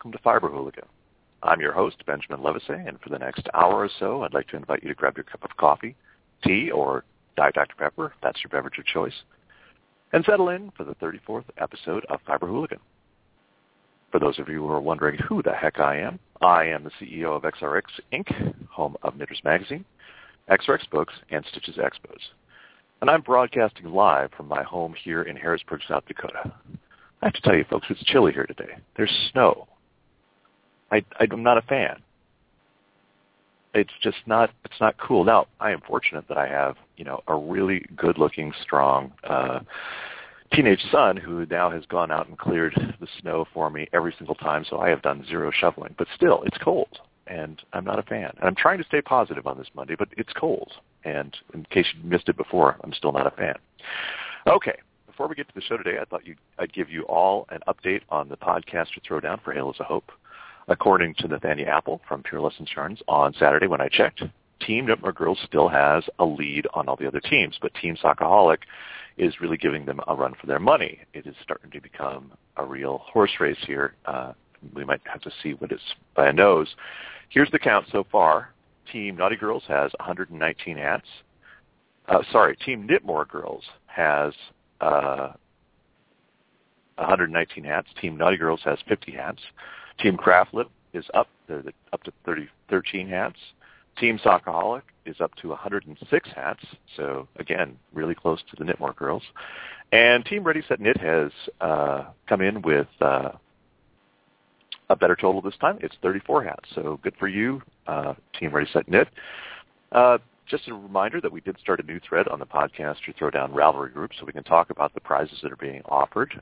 welcome to Fiber Hooligan. I'm your host, Benjamin Levisay, and for the next hour or so, I'd like to invite you to grab your cup of coffee, tea, or Diet Dr. Pepper, if that's your beverage of choice, and settle in for the 34th episode of Fiber Hooligan. For those of you who are wondering who the heck I am the CEO of XRX Inc., home of Knitters Magazine, XRX Books, and Stitches Expos. And I'm broadcasting live from my home here in Harrisburg, South Dakota. I have to tell you, folks, it's chilly here today. There's snow. I'm not a fan. It's just not, it's not cool. Now, I am fortunate that I have, a really good-looking, strong teenage son who now has gone out and cleared the snow for me every single time, so I have done zero shoveling. But still, it's cold, and I'm not a fan. And I'm trying to stay positive on this Monday, but it's cold. And in case you missed it before, I'm still not a fan. Okay, before we get to the show today, I thought I'd give you all an update on the Podcaster Throwdown for Halos of Hope. According to Nathania Apple from Pure Lessons Yarns, on Saturday when I checked, Team Knitmore Girls still has a lead on all the other teams, but Team Sockaholic is really giving them a run for their money. It is starting to become a real horse race here. We might have to see what it's by a nose. Here's the count so far. Team Naughty Girls has 119 hats. Team Knitmore Girls has 119 hats. Team Naughty Girls has 50 hats. Team Craftlit is up. They're up to 13 hats. Team Sockaholic is up to 106 hats. So, again, really close to the Knitmore Girls. And Team Ready, Set, Knit has come in with a better total this time. It's 34 hats. So good for you, Team Ready, Set, Knit. Just a reminder that we did start a new thread on the Podcaster Throwdown Ravelry group so we can talk about the prizes that are being offered.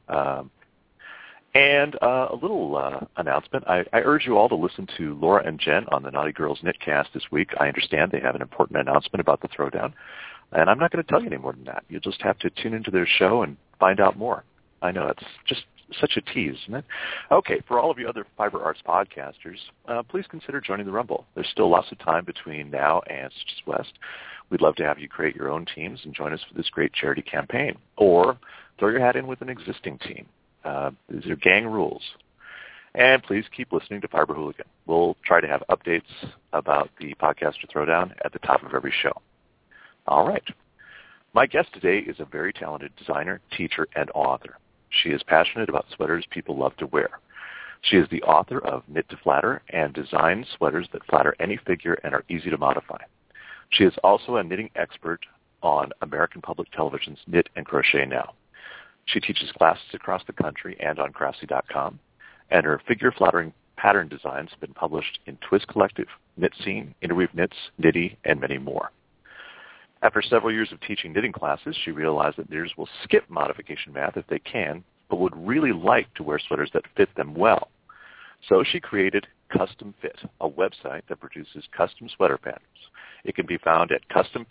And a little announcement. I urge you all to listen to Laura and Jen on the Naughty Girls Knitcast this week. I understand they have an important announcement about the Throwdown, and I'm not going to tell you any more than that. You'll just have to tune into their show and find out more. I know, it's just such a tease, isn't it? Okay, for all of you other Fiber Arts podcasters, please consider joining the Rumble. There's still lots of time between now and Stitches West. We'd love to have you create your own teams and join us for this great charity campaign, or throw your hat in with an existing team. These are gang rules. And please keep listening to Fiber Hooligan. We'll try to have updates about the Podcaster Throwdown at the top of every show. All right. My guest today is a very talented designer, teacher, and author. She is passionate about sweaters people love to wear. She is the author of Knit to Flatter and designs sweaters that flatter any figure and are easy to modify. She is also a knitting expert on American Public Television's Knit and Crochet Now. She teaches classes across the country and on Craftsy.com, and her figure-flattering pattern designs have been published in Twist Collective, Knit Scene, Interweave Knits, Knitty, and many more. After several years of teaching knitting classes, she realized that knitters will skip modification math if they can, but would really like to wear sweaters that fit them well. So she created Custom Fit, a website that produces custom sweater patterns. It can be found at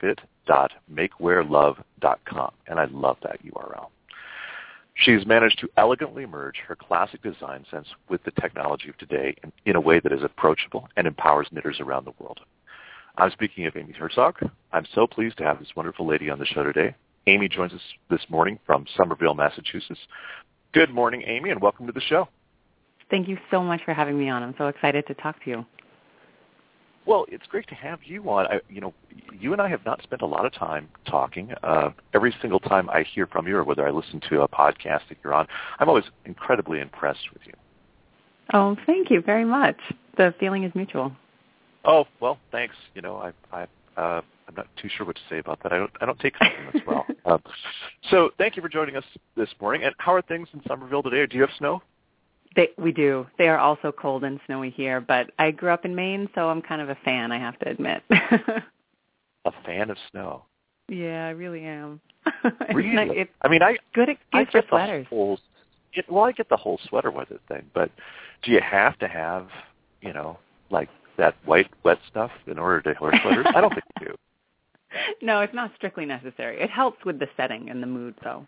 customfit.makewearlove.com, and I love that URL. She's managed to elegantly merge her classic design sense with the technology of today in a way that is approachable and empowers knitters around the world. I'm speaking of Amy Herzog. I'm so pleased to have this wonderful lady on the show today. Amy joins us this morning from Somerville, Massachusetts. Good morning, Amy, and welcome to the show. Thank you so much for having me on. I'm so excited to talk to you. Well, it's great to have you on. You and I have not spent a lot of time talking. Every single time I hear from you or whether I listen to a podcast that you're on, I'm always incredibly impressed with you. Oh, thank you very much. The feeling is mutual. Oh, well, thanks. I'm not too sure what to say about that. I don't take compliments well. So thank you for joining us this morning. And how are things in Somerville today? Do you have snow? We do. They are also cold and snowy here, but I grew up in Maine, so I'm kind of a fan, I have to admit. A fan of snow? Yeah, I really am. Really? Good excuse for sweaters. I get the whole sweater weather thing, but do you have to have, like that white, wet stuff in order to wear sweaters? I don't think you do. No, it's not strictly necessary. It helps with the setting and the mood, though.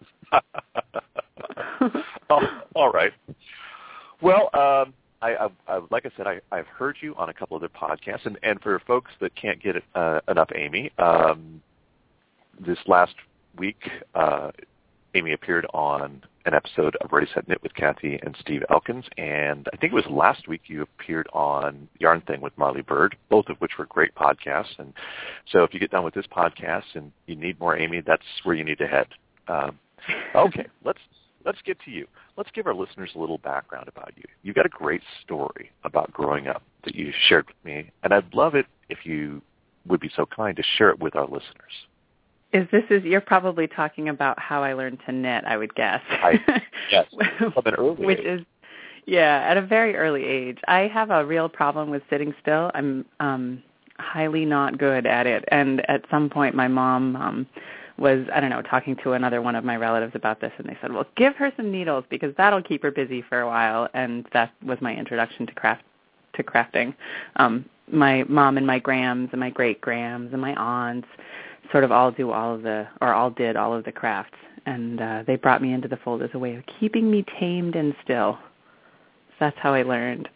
Oh, all right. Well, I like I said, I've heard you on a couple other podcasts, and for folks that can't get enough Amy, this last week, Amy appeared on an episode of Ready, Set, Knit with Kathy and Steve Elkins, and I think it was last week you appeared on Yarn Thing with Marley Bird, both of which were great podcasts. And so if you get done with this podcast and you need more Amy, that's where you need to head. Okay, let's get to you. Let's give our listeners a little background about you. You've got a great story about growing up that you shared with me, and I'd love it if you would be so kind to share it with our listeners. You're probably talking about how I learned to knit, I would guess. Yes, from an early age. At a very early age. I have a real problem with sitting still. I'm highly not good at it. And at some point my mom was, talking to another one of my relatives about this, and they said, well, give her some needles because that'll keep her busy for a while. And that was my introduction to crafting. My mom and my grams and my great-grams and my aunts sort of all did all of the crafts, and they brought me into the fold as a way of keeping me tamed and still. So that's how I learned.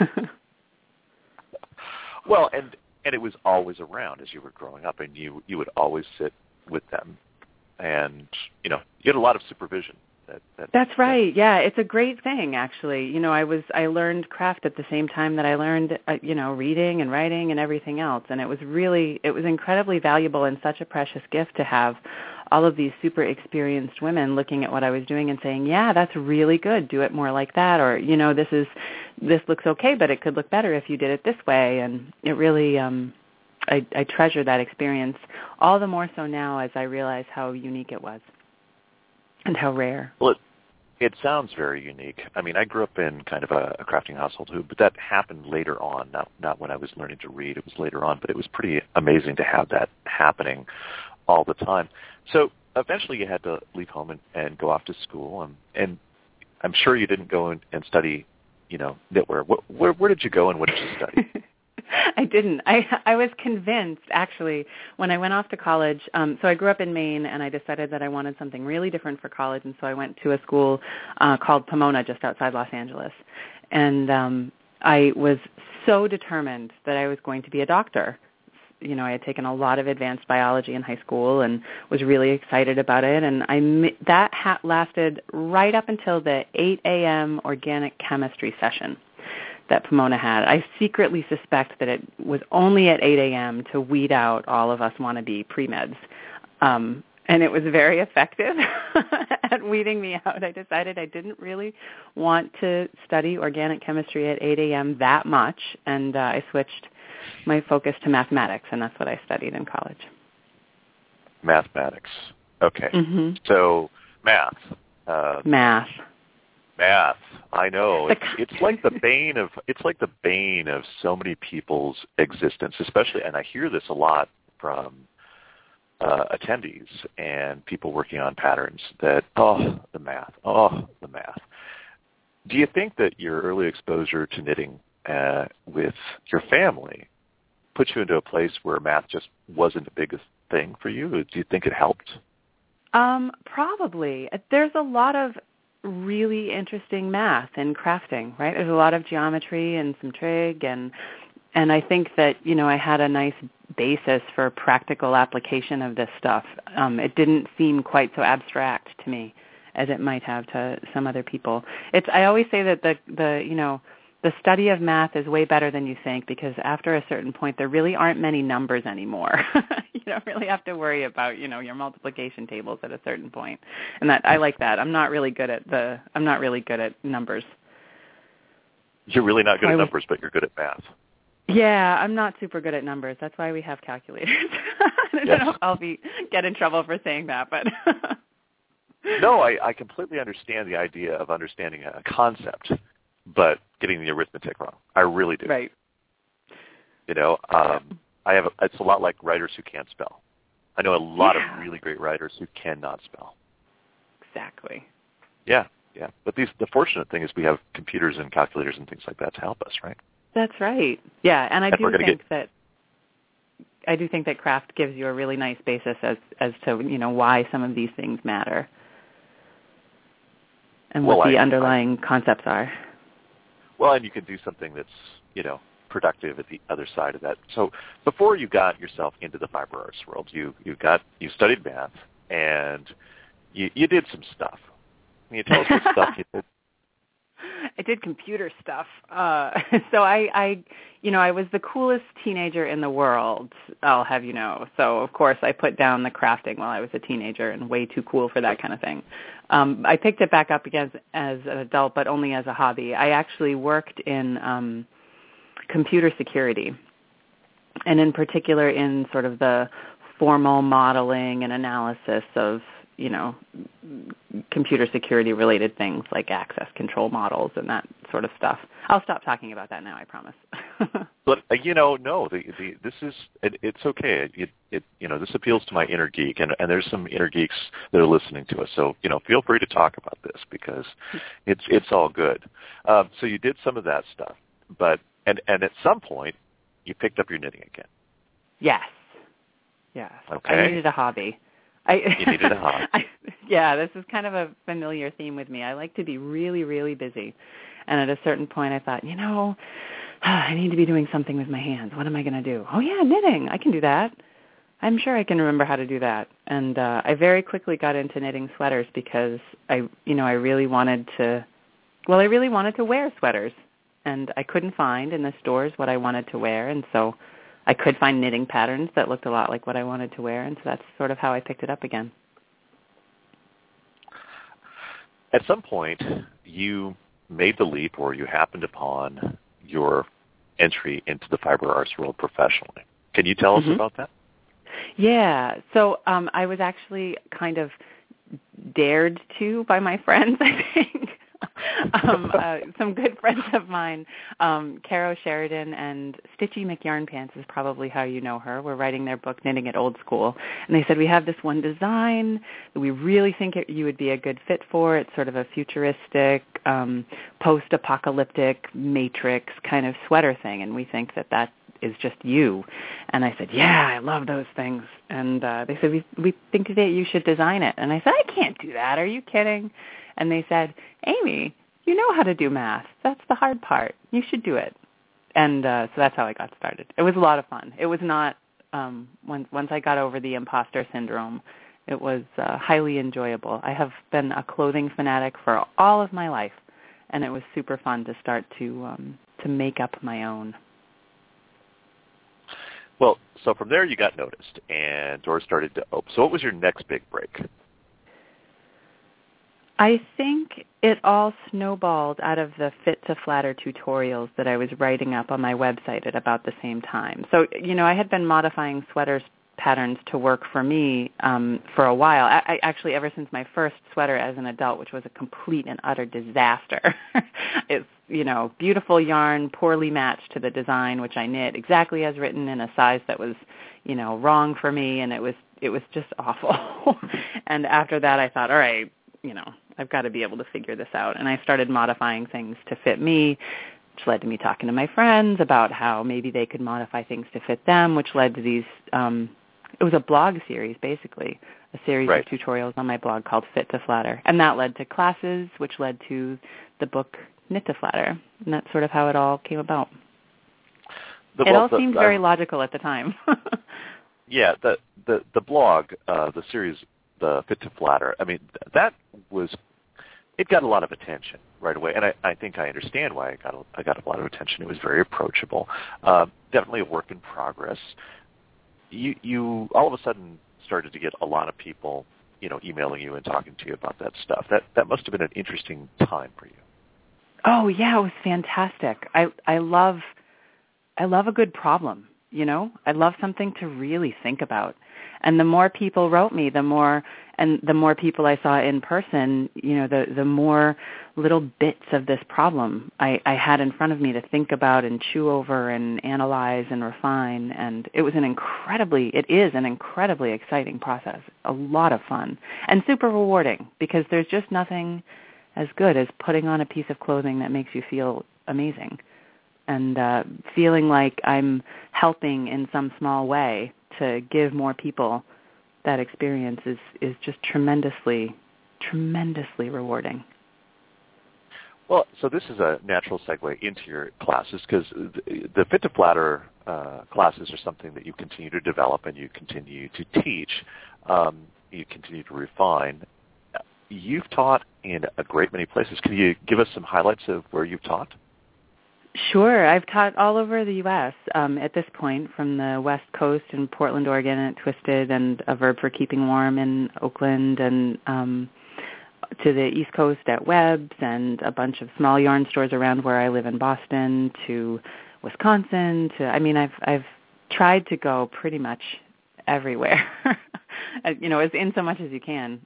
Well, and it was always around as you were growing up, and you would always sit with them, and you had a lot of supervision. That's right. Yeah, it's a great thing, actually. I learned craft at the same time that I learned, reading and writing and everything else. And it was incredibly valuable and such a precious gift to have all of these super experienced women looking at what I was doing and saying, yeah, that's really good. Do it more like that. Or, this looks okay, but it could look better if you did it this way. And it really, I treasure that experience all the more so now as I realize how unique it was. And how rare. Well, it sounds very unique. I mean, I grew up in kind of a crafting household too, but that happened later on, not when I was learning to read. It was later on, but it was pretty amazing to have that happening all the time. So eventually you had to leave home and go off to school, and I'm sure you didn't go and study, knitwear. Where did you go and what did you study? I didn't. I was convinced, actually, when I went off to college. So I grew up in Maine, and I decided that I wanted something really different for college, and so I went to a school called Pomona just outside Los Angeles. And I was so determined that I was going to be a doctor. I had taken a lot of advanced biology in high school and was really excited about it. And that lasted right up until the 8 a.m. organic chemistry session that Pomona had. I secretly suspect that it was only at 8 a.m. to weed out all of us wannabe pre-meds. And it was very effective at weeding me out. I decided I didn't really want to study organic chemistry at 8 a.m. that much, and I switched my focus to mathematics, and that's what I studied in college. Mathematics. Okay. Mm-hmm. So math. Math. I know. It's like the bane of so many people's existence, especially, and I hear this a lot from attendees and people working on patterns that, the math. Do you think that your early exposure to knitting with your family put you into a place where math just wasn't the biggest thing for you? Do you think it helped? Probably. There's a lot of really interesting math in crafting, right? There's a lot of geometry and some trig, and I think that, I had a nice basis for practical application of this stuff. It didn't seem quite so abstract to me as it might have to some other people. I always say that the study of math is way better than you think, because after a certain point, there really aren't many numbers anymore. You don't really have to worry about, your multiplication tables at a certain point. And I like that. I'm not really good at numbers. You're really not good at numbers, but you're good at math. Yeah, I'm not super good at numbers. That's why we have calculators. I don't know if I'll get in trouble for saying that, but No, I completely understand the idea of understanding a concept, but getting the arithmetic wrong. I really do. Right. It's a lot like writers who can't spell. I know a lot of really great writers who cannot spell. Exactly. Yeah. But the fortunate thing is we have computers and calculators and things like that to help us, right? That's right. Yeah, and I do think that craft gives you a really nice basis as to why some of these things matter and what the underlying concepts are. Well, and you can do something that's productive at the other side of that. So before you got yourself into the fiber arts world, you studied math and you did some stuff. Can you tell us what stuff you did? I did computer stuff. So I was the coolest teenager in the world, I'll have you know. So, of course, I put down the crafting while I was a teenager and way too cool for that kind of thing. I picked it back up again as an adult, but only as a hobby. I actually worked in computer security, and in particular in sort of the formal modeling and analysis of, computer security related things like access control models and that sort of stuff. I'll stop talking about that now, I promise. But no, this is it's okay. This appeals to my inner geek, and there's some inner geeks that are listening to us. So feel free to talk about this because it's all good. So you did some of that stuff, but and at some point you picked up your knitting again. Yes. Okay. I needed a hobby. You needed a hobby. Yeah, this is kind of a familiar theme with me. I like to be really, really busy. And at a certain point I thought, I need to be doing something with my hands. What am I going to do? Oh, yeah, knitting. I can do that. I'm sure I can remember how to do that. And I very quickly got into knitting sweaters because I really wanted to wear sweaters. And I couldn't find in the stores what I wanted to wear. And so I could find knitting patterns that looked a lot like what I wanted to wear. And so that's sort of how I picked it up again. At some point, you made the leap or you happened upon your entry into the fiber arts world professionally. Can you tell us about that? Yeah. So I was actually kind of dared to by my friends, I think. Some good friends of mine, Caro Sheridan and Stitchy McYarnpants is probably how you know her, were writing their book, Knitting at Old School. And they said, we have this one design that we really think you would be a good fit for. It's sort of a futuristic, post-apocalyptic matrix kind of sweater thing, and we think that is just you. And I said, yeah, I love those things. And they said, we think that you should design it. And I said, I can't do that. Are you kidding? And they said, Amy, you know how to do math. That's the hard part. You should do it. And so that's how I got started. It was a lot of fun. It was not, once I got over the imposter syndrome, it was highly enjoyable. I have been a clothing fanatic for all of my life, and it was super fun to start to make up my own. Well, so from there you got noticed, and doors started to open. So what was your next big break? I think it all snowballed out of the Fit to Flatter tutorials that I was writing up on my website at about the same time. So, I had been modifying sweaters patterns to work for me for a while. I actually, ever since my first sweater as an adult, which was a complete and utter disaster. It's, beautiful yarn, poorly matched to the design, which I knit exactly as written in a size that was, wrong for me, and it was just awful. And after that, I thought, all right, I've got to be able to figure this out. And I started modifying things to fit me, which led to me talking to my friends about how maybe they could modify things to fit them, which led to these, it was a blog series, basically, a series of tutorials on my blog called Fit to Flatter. And that led to classes, which led to the book Knit to Flatter. And that's sort of how it all came about. It all seemed very logical at the time. Yeah, the blog, the series, the Fit to Flatter, I mean, it got a lot of attention right away, and I think I understand why I got a lot of attention. It was very approachable, definitely a work in progress. You all of a sudden started to get a lot of people, emailing you and talking to you about that stuff. That must have been an interesting time for you. Oh yeah, it was fantastic. I love a good problem. I love something to really think about. And the more people wrote me, the more people I saw in person, the more little bits of this problem I had in front of me to think about and chew over and analyze and refine. And it is an incredibly exciting process, a lot of fun, and super rewarding, because there's just nothing as good as putting on a piece of clothing that makes you feel amazing. And feeling like I'm helping in some small way to give more people that experience is just tremendously, tremendously rewarding. Well, so this is a natural segue into your classes, because the Fit to Flatter classes are something that you continue to develop and you continue to teach, you continue to refine. you've taught in a great many places. Can you give us some highlights of where you've taught? Sure. I've taught all over the U.S. At this point, from the West Coast in Portland, Oregon at Twisted, and A Verb for Keeping Warm in Oakland, and to the East Coast at Webb's, and a bunch of small yarn stores around where I live in Boston, to Wisconsin. I've tried to go pretty much everywhere, as in so much as you can.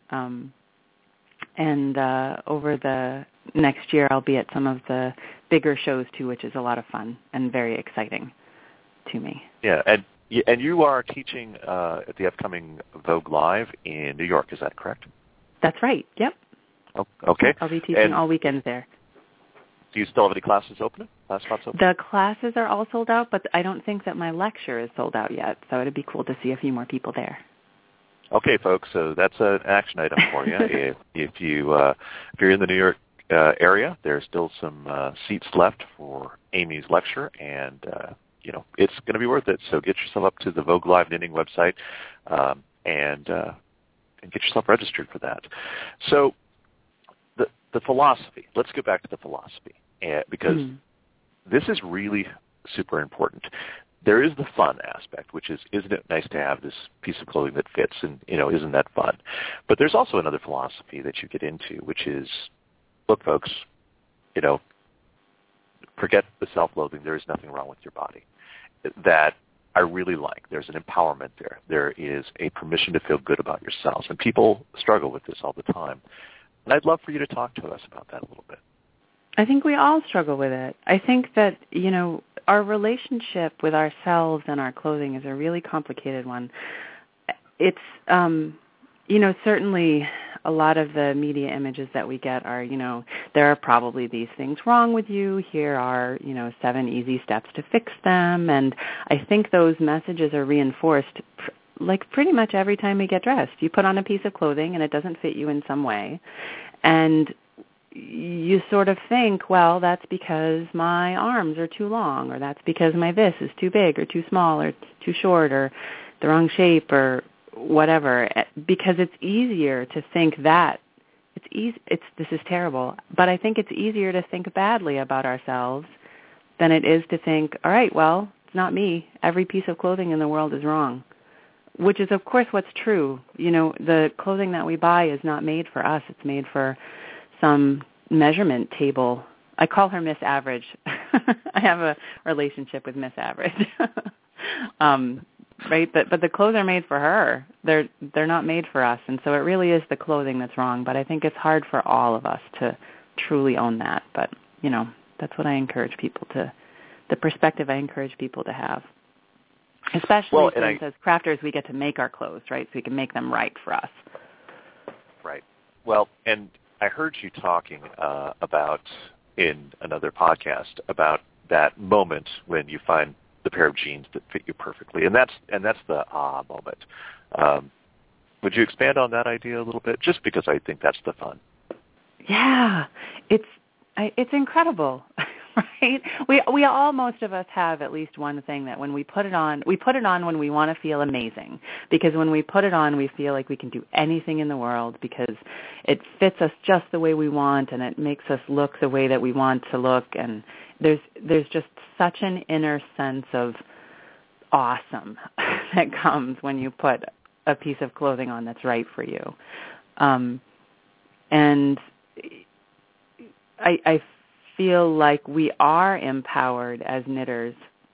And over the next year, I'll be at some of the bigger shows too, which is a lot of fun and very exciting to me. Yeah, and you are teaching at the upcoming Vogue Live in New York. Is that correct? That's right. Yep. Oh, okay. I'll be teaching all weekends there. Do you still have any classes open? Class spots open? The classes are all sold out, but I don't think that my lecture is sold out yet. So it'd be cool to see a few more people there. Okay, folks. So that's an action item for you. if you're in the New York area, there's still some seats left for Amy's lecture, and it's going to be worth it. So get yourself up to the Vogue Live Knitting website and get yourself registered for that. So the philosophy. Let's go back to the philosophy, because this is really super important. There is the fun aspect, which is, isn't it nice to have this piece of clothing that fits, and isn't that fun? But there's also another philosophy that you get into, which is, look, folks, forget the self-loathing. There is nothing wrong with your body. That I really like. There's an empowerment there. There is a permission to feel good about yourselves, and people struggle with this all the time. And I'd love for you to talk to us about that a little bit. I think we all struggle with it. I think that, our relationship with ourselves and our clothing is a really complicated one. It's, certainly a lot of the media images that we get are, there are probably these things wrong with you. Here are, 7 easy steps to fix them. And I think those messages are reinforced like pretty much every time we get dressed. You put on a piece of clothing and it doesn't fit you in some way. And you sort of think, well, that's because my arms are too long, or that's because my this is too big or too small or too short or the wrong shape or whatever, because it's easier to think that. This is terrible, but I think it's easier to think badly about ourselves than it is to think, all right, well, it's not me. Every piece of clothing in the world is wrong, which is, of course, what's true. The clothing that we buy is not made for us. It's made for some measurement table. I call her Miss Average. I have a relationship with Miss Average. Right? But the clothes are made for her. They're not made for us. And so it really is the clothing that's wrong. But I think it's hard for all of us to truly own that. But, that's what I encourage people to, the perspective I encourage people to have. Especially since as crafters we get to make our clothes, right? So we can make them right for us. Right. Well, and I heard you talking about in another podcast about that moment when you find the pair of jeans that fit you perfectly, and that's the moment. Would you expand on that idea a little bit? Just because I think that's the fun. Yeah, it's incredible. Right? We all, most of us, have at least one thing that when we put it on when we want to feel amazing. Because when we put it on, we feel like we can do anything in the world because it fits us just the way we want, and it makes us look the way that we want to look. And there's just such an inner sense of awesome that comes when you put a piece of clothing on that's right for you. And I feel like we are empowered as knitters.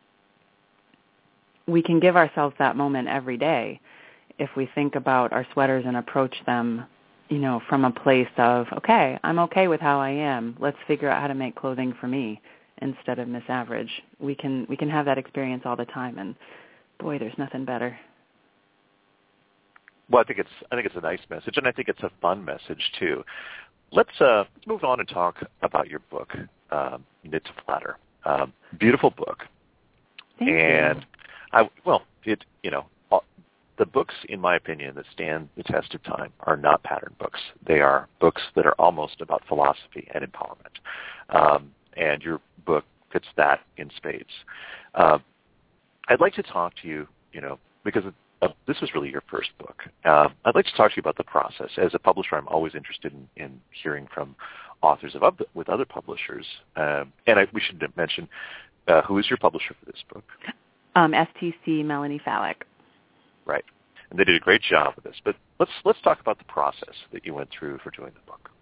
We can give ourselves that moment every day if we think about our sweaters and approach them, from a place of, okay, I'm okay with how I am. Let's figure out how to make clothing for me instead of Miss Average. We can have that experience all the time, and boy, there's nothing better. Well, I think it's a nice message, and I think it's a fun message too. Let's move on and talk about your book, Knit to Flatter. Beautiful book. Thank you. The books, in my opinion, that stand the test of time are not pattern books. They are books that are almost about philosophy and empowerment. And your book fits that in spades. I'd like to talk to you, because this was really your first book. I'd like to talk to you about the process. As a publisher, I'm always interested in hearing from authors with other publishers. We should mention who is your publisher for this book? STC Melanie Fallick. Right. And they did a great job with this. But let's talk about the process that you went through for doing the book.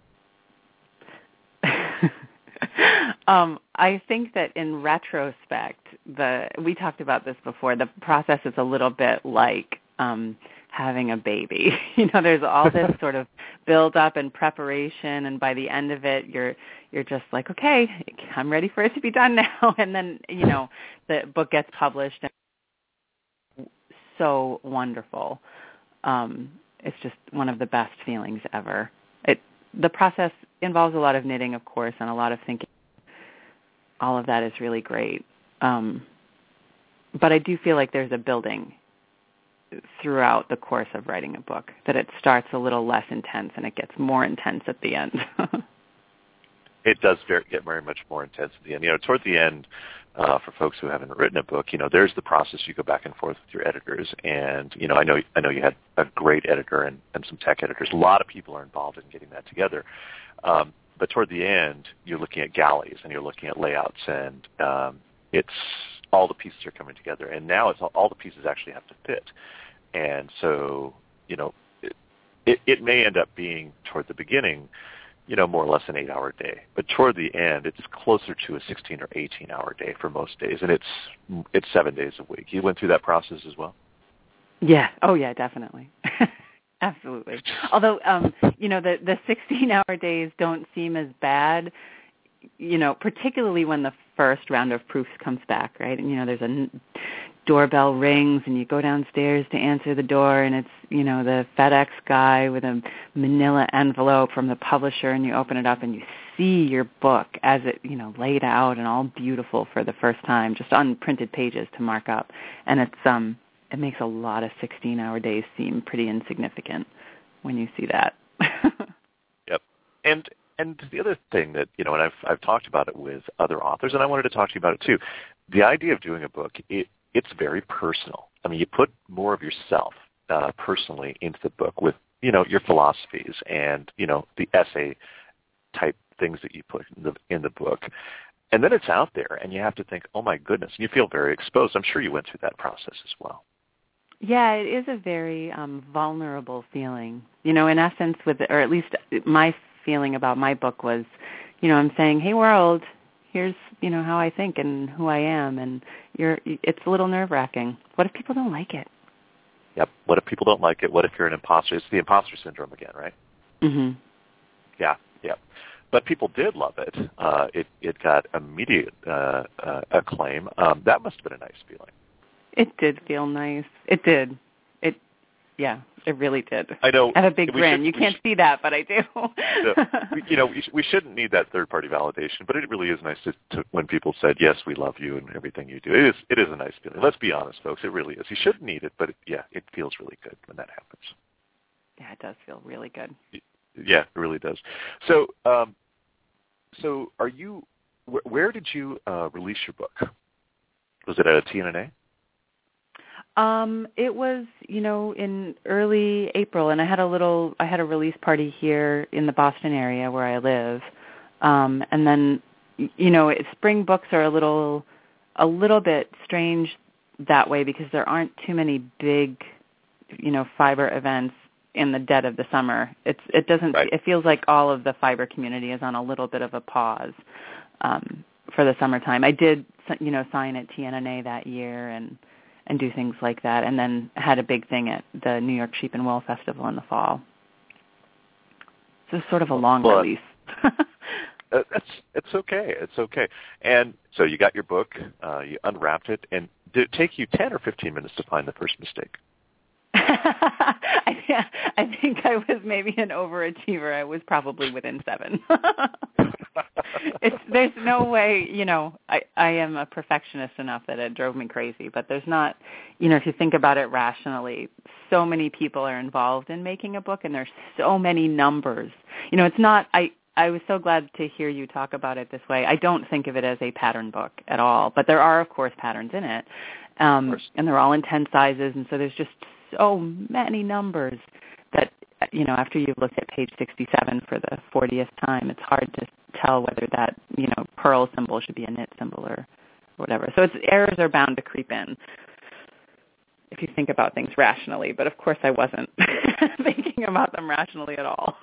I think that in retrospect, we talked about this before, the process is a little bit like having a baby. There's all this sort of build up and preparation, and by the end of it, you're just like, okay, I'm ready for it to be done now. And then, the book gets published, and so wonderful. It's just one of the best feelings ever. The process involves a lot of knitting, of course, and a lot of thinking. All of that is really great. But I do feel like there's a building throughout the course of writing a book, that it starts a little less intense and it gets more intense at the end. It does get very much more intense at the end. Toward the end, for folks who haven't written a book, there's the process. You go back and forth with your editors, and I know you had a great editor and some tech editors. A lot of people are involved in getting that together. But toward the end, you're looking at galleys and you're looking at layouts, and it's all the pieces are coming together. And now it's all the pieces actually have to fit. And so, it may end up being toward the beginning, more or less an 8-hour day. But toward the end, it's closer to a 16 or 18-hour day for most days, and it's 7 days a week. You went through that process as well? Yeah. Oh, yeah, definitely. Absolutely. Although, the 16-hour days don't seem as bad, particularly when the first round of proofs comes back, right? And, there's a doorbell rings and you go downstairs to answer the door, and it's, the FedEx guy with a manila envelope from the publisher, and you open it up and you see your book as it, laid out and all beautiful for the first time, just on printed pages to mark up. And it makes a lot of 16-hour days seem pretty insignificant when you see that. Yep. And the other thing that, and I've talked about it with other authors, and I wanted to talk to you about it too. The idea of doing a book, it's very personal. I mean, you put more of yourself personally into the book with, your philosophies and, the essay type things that you put in the book. And then it's out there, and you have to think, oh, my goodness, and you feel very exposed. I'm sure you went through that process as well. Yeah, it is a very vulnerable feeling. In essence, or at least my feeling about my book was, I'm saying, hey, world, here's, how I think and who I am, and it's a little nerve-wracking. What if people don't like it? Yep. What if people don't like it? What if you're an imposter? It's the imposter syndrome again, right? Mm-hmm. Yeah. But people did love it. It got immediate acclaim. That must have been a nice feeling. It did feel nice. It did. It really did. I know. I have a big grin. You can't see that, but I do. We shouldn't need that third-party validation, but it really is nice to when people said, yes, we love you and everything you do. It is a nice feeling. Let's be honest, folks. It really is. You shouldn't need it, but it feels really good when that happens. Yeah, it does feel really good. Yeah, it really does. So, are you? Where did you release your book? Was it at a TNNA? It was, in early April, and I had a release party here in the Boston area where I live. And then, spring books are a little bit strange that way because there aren't too many big, fiber events in the dead of the summer. It doesn't, right. It feels like all of the fiber community is on a little bit of a pause, for the summertime. I did, sign at TNNA that year and do things like that, and then had a big thing at the New York Sheep and Wool Festival in the fall. So it's sort of a long release. It's okay. It's okay. And so you got your book, you unwrapped it, and did it take you 10 or 15 minutes to find the first mistake? I think I was maybe an overachiever. I was probably within 7. There's no way, I am a perfectionist enough that it drove me crazy, but there's not, if you think about it rationally, so many people are involved in making a book, and there's so many numbers. It's not, I was so glad to hear you talk about it this way. I don't think of it as a pattern book at all, but there are, of course, patterns in it, and they're all in 10 sizes, and so there's just so many numbers that, after you've looked at page 67 for the 40th time, it's hard to tell whether that, pearl symbol should be a knit symbol or whatever. So errors are bound to creep in if you think about things rationally. But, of course, I wasn't thinking about them rationally at all.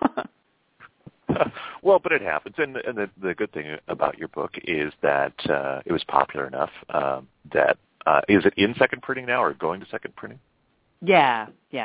Well, but it happens. And the good thing about your book is that it was popular enough that is it in second printing now or going to second printing? Yeah.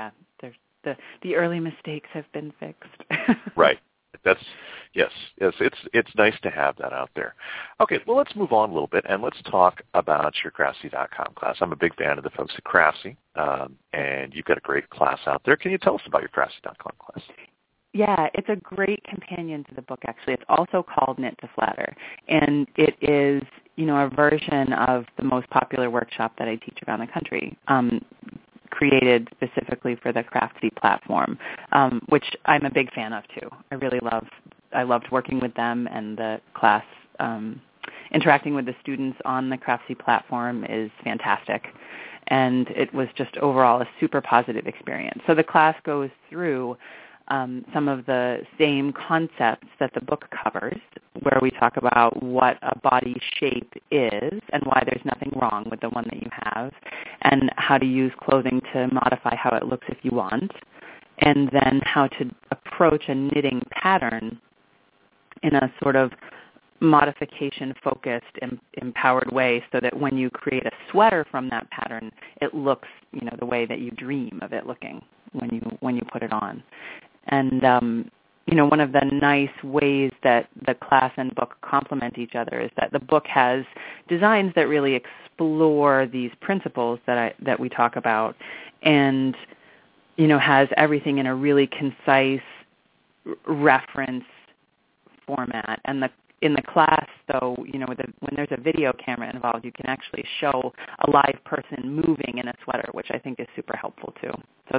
The early mistakes have been fixed. Right. Yes. It's nice to have that out there. Okay, well, let's move on a little bit, and let's talk about your Craftsy.com class. I'm a big fan of the folks at Craftsy, and you've got a great class out there. Can you tell us about your Craftsy.com class? Yeah, it's a great companion to the book, actually. It's also called Knit to Flatter, and it is, a version of the most popular workshop that I teach around the country, created specifically for the Craftsy platform, which I'm a big fan of too. I loved working with them, and the class interacting with the students on the Craftsy platform is fantastic. And it was just overall a super positive experience. So the class goes through some of the same concepts that the book covers, where we talk about what a body shape is and why there's nothing wrong with the one that you have, and how to use clothing to modify how it looks if you want, and then how to approach a knitting pattern in a sort of modification-focused, empowered way, so that when you create a sweater from that pattern, it looks, the way that you dream of it looking when you put it on. And, one of the nice ways that the class and book complement each other is that the book has designs that really explore these principles that we talk about, and, has everything in a really concise reference format. And in the class, though, when there's a video camera involved, you can actually show a live person moving in a sweater, which I think is super helpful too. So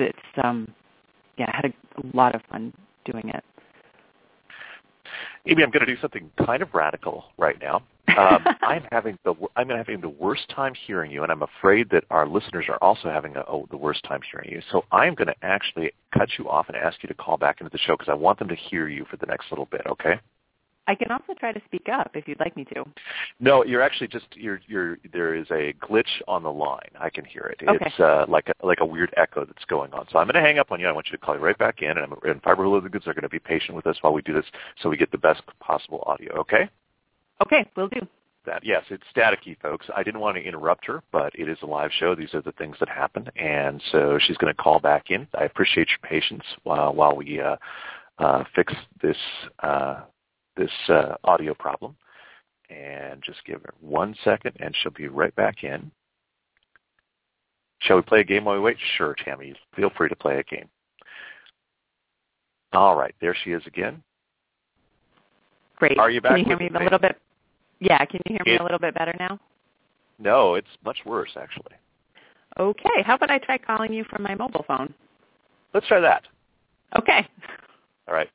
I had a lot of fun doing it. Amy, I'm going to do something kind of radical right now. I'm having the worst time hearing you, and I'm afraid that our listeners are also having the worst time hearing you. So I'm going to actually cut you off and ask you to call back into the show because I want them to hear you for the next little bit. Okay? I can also try to speak up if you'd like me to. No, you're actually there is a glitch on the line. I can hear it. Okay. It's like a weird echo that's going on. So I'm going to hang up on you. I want you to call you right back in, and Fiber Related Goods are going to be patient with us while we do this so we get the best possible audio, okay? Okay, will do. Yes, it's staticky, folks. I didn't want to interrupt her, but it is a live show. These are the things that happen, and so she's going to call back in. I appreciate your patience while we fix this audio problem, and just give her 1 second, and she'll be right back in. Shall we play a game while we wait? Sure, Tammy. Feel free to play a game. All right, there she is again. Great. Are you back? Can you hear me a little bit? Yeah, can you hear me a little bit better now? No, it's much worse, actually. Okay, how about I try calling you from my mobile phone? Let's try that. Okay. All right.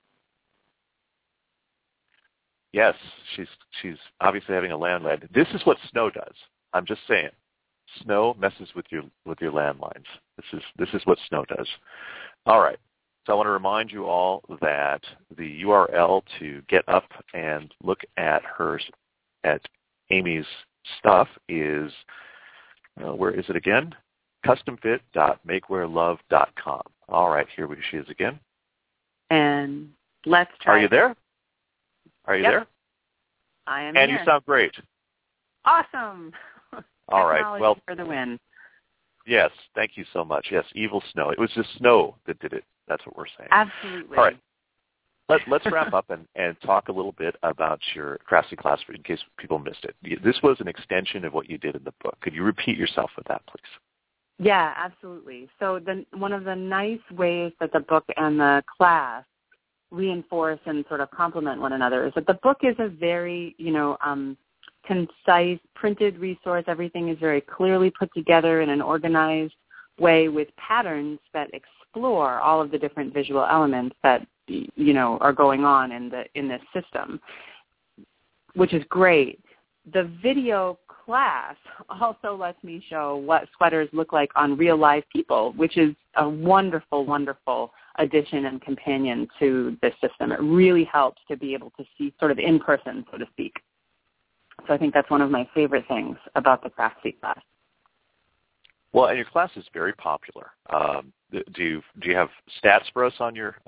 Yes, she's obviously having a landline. This is what snow does. I'm just saying. Snow messes with your landlines. This is what snow does. All right. So I want to remind you all that the URL to get up and look at Amy's stuff is where is it again? customfit.makewearlove.com. All right, here she is again. And let's try. Are you there? Are you there? I am and here. You sound great. Awesome. All right. Well, for the win. Yes, thank you so much. Yes, evil snow. It was just snow that did it. That's what we're saying. Absolutely. All right. Let's wrap up and talk a little bit about your Craftsy class in case people missed it. This was an extension of what you did in the book. Could you repeat yourself with that, please? Yeah, absolutely. So one of the nice ways that the book and the class reinforce and sort of complement one another is that the book is a very, concise, printed resource. Everything is very clearly put together in an organized way with patterns that explore all of the different visual elements that, are going on in this system, which is great. the video class also lets me show what sweaters look like on real live people, which is a wonderful, wonderful addition and companion to this system. It really helps to be able to see sort of in person, so to speak. So I think that's one of my favorite things about the Craftsy class. Well, and your class is very popular. Do you have stats for us on your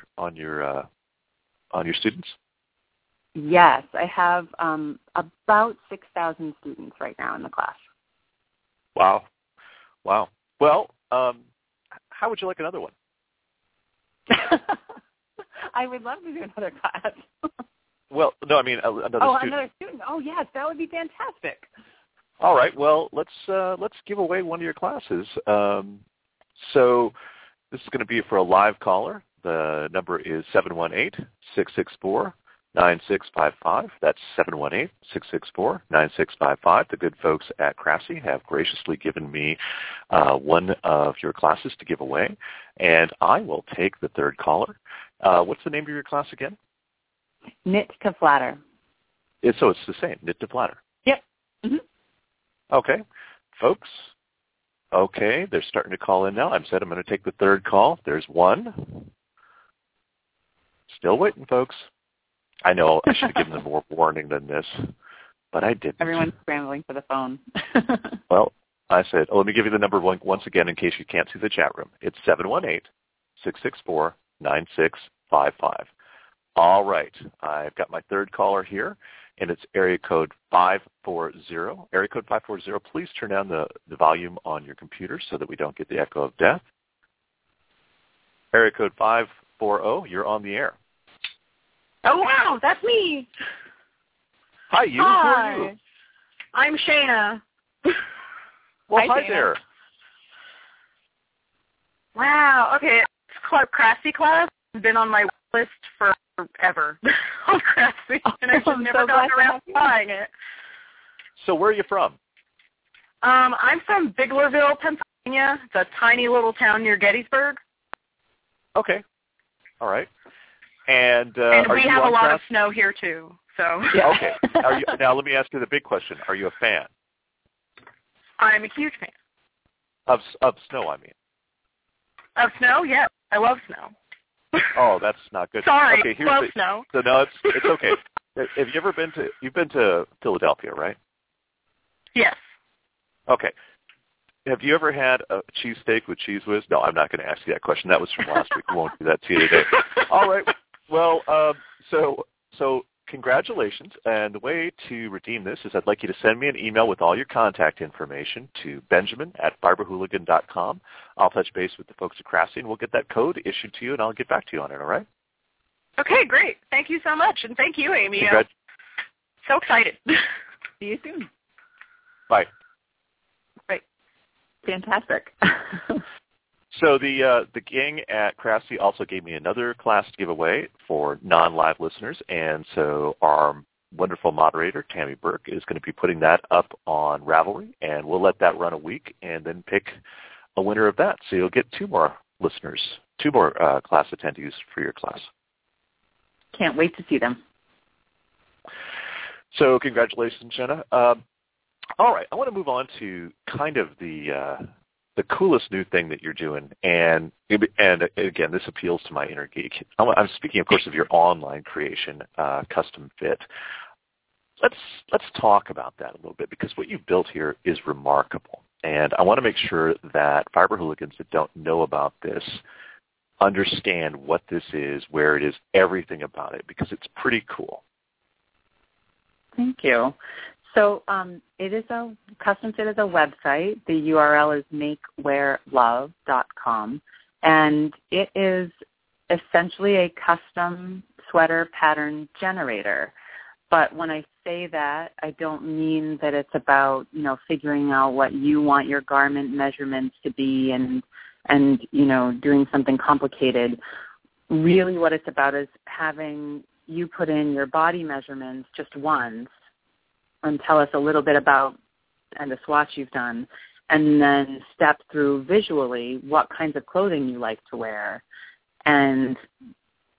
students? Yes, I have about 6,000 students right now in the class. Wow. Well, how would you like another one? I would love to do another class. Well, no, I mean another student. Another student. Oh, yes, that would be fantastic. All right. Well, let's give away one of your classes. So this is going to be for a live caller. The number is 718-664-9655. That's 718-664-9655. The good folks at Craftsy have graciously given me one of your classes to give away, and I will take the third caller. What's the name of your class again? Knit to Flatter. So it's the same, Knit to Flatter. Yep. Mm-hmm. Okay. Folks, okay, they're starting to call in now. I'm going to take the third call. There's one. Still waiting, folks. I know I should have given them more warning than this, but I didn't. Everyone's scrambling for the phone. Well, I said, let me give you the number once again in case you can't see the chat room. It's 718-664-9655. All right. I've got my third caller here, and it's area code 540. Area code 540, please turn down the volume on your computer so that we don't get the echo of death. Area code 540, you're on the air. Oh, wow, that's me. Hi, you. Hi. Who are you? I'm Shayna. Well, hi Shayna. there. Wow, okay. It's called Craftsy class. It's been on my list forever on Craftsy, and I just never got around to buying it. So where are you from? I'm from Biglerville, Pennsylvania. It's a tiny little town near Gettysburg. Okay. All right. And we have a lot of snow here, too. So. Yeah. Okay. Now, let me ask you the big question. Are you a fan? I'm a huge fan. Of snow, I mean. Of snow? Yeah. I love snow. Oh, that's not good. Sorry, okay, love snow. So no, it's okay. Have you ever you've been to Philadelphia, right? Yes. Okay. Have you ever had a cheesesteak with Cheez Whiz? No, I'm not going to ask you that question. That was from last week. We won't do that to you today. All right. Well, so congratulations. And the way to redeem this is I'd like you to send me an email with all your contact information to benjamin@fiberhooligan.com. I'll touch base with the folks at Craftsy, and we'll get that code issued to you, and I'll get back to you on it, all right? Okay, great. Thank you so much. And thank you, Amy. So excited. See you soon. Bye. Right. Fantastic. So the gang at Craftsy also gave me another class to give away for non-live listeners, and so our wonderful moderator, Tammy Burke, is going to be putting that up on Ravelry, and we'll let that run a week and then pick a winner of that. So you'll get two more class attendees for your class. Can't wait to see them. So congratulations, Jenna. All right, I want to move on to kind of the coolest new thing that you're doing, and again, this appeals to my inner geek. I'm speaking, of course, of your online creation, Custom Fit. Let's talk about that a little bit, because what you've built here is remarkable, and I want to make sure that fiber hooligans that don't know about this understand what this is, where it is, everything about it, because it's pretty cool. Thank you. So Custom Fit is a website. The URL is makewearlove.com, and it is essentially a custom sweater pattern generator. But when I say that, I don't mean that it's about, figuring out what you want your garment measurements to be and doing something complicated. Really what it's about is having you put in your body measurements just once and tell us a little bit about and the swatch you've done, and then step through visually what kinds of clothing you like to wear, and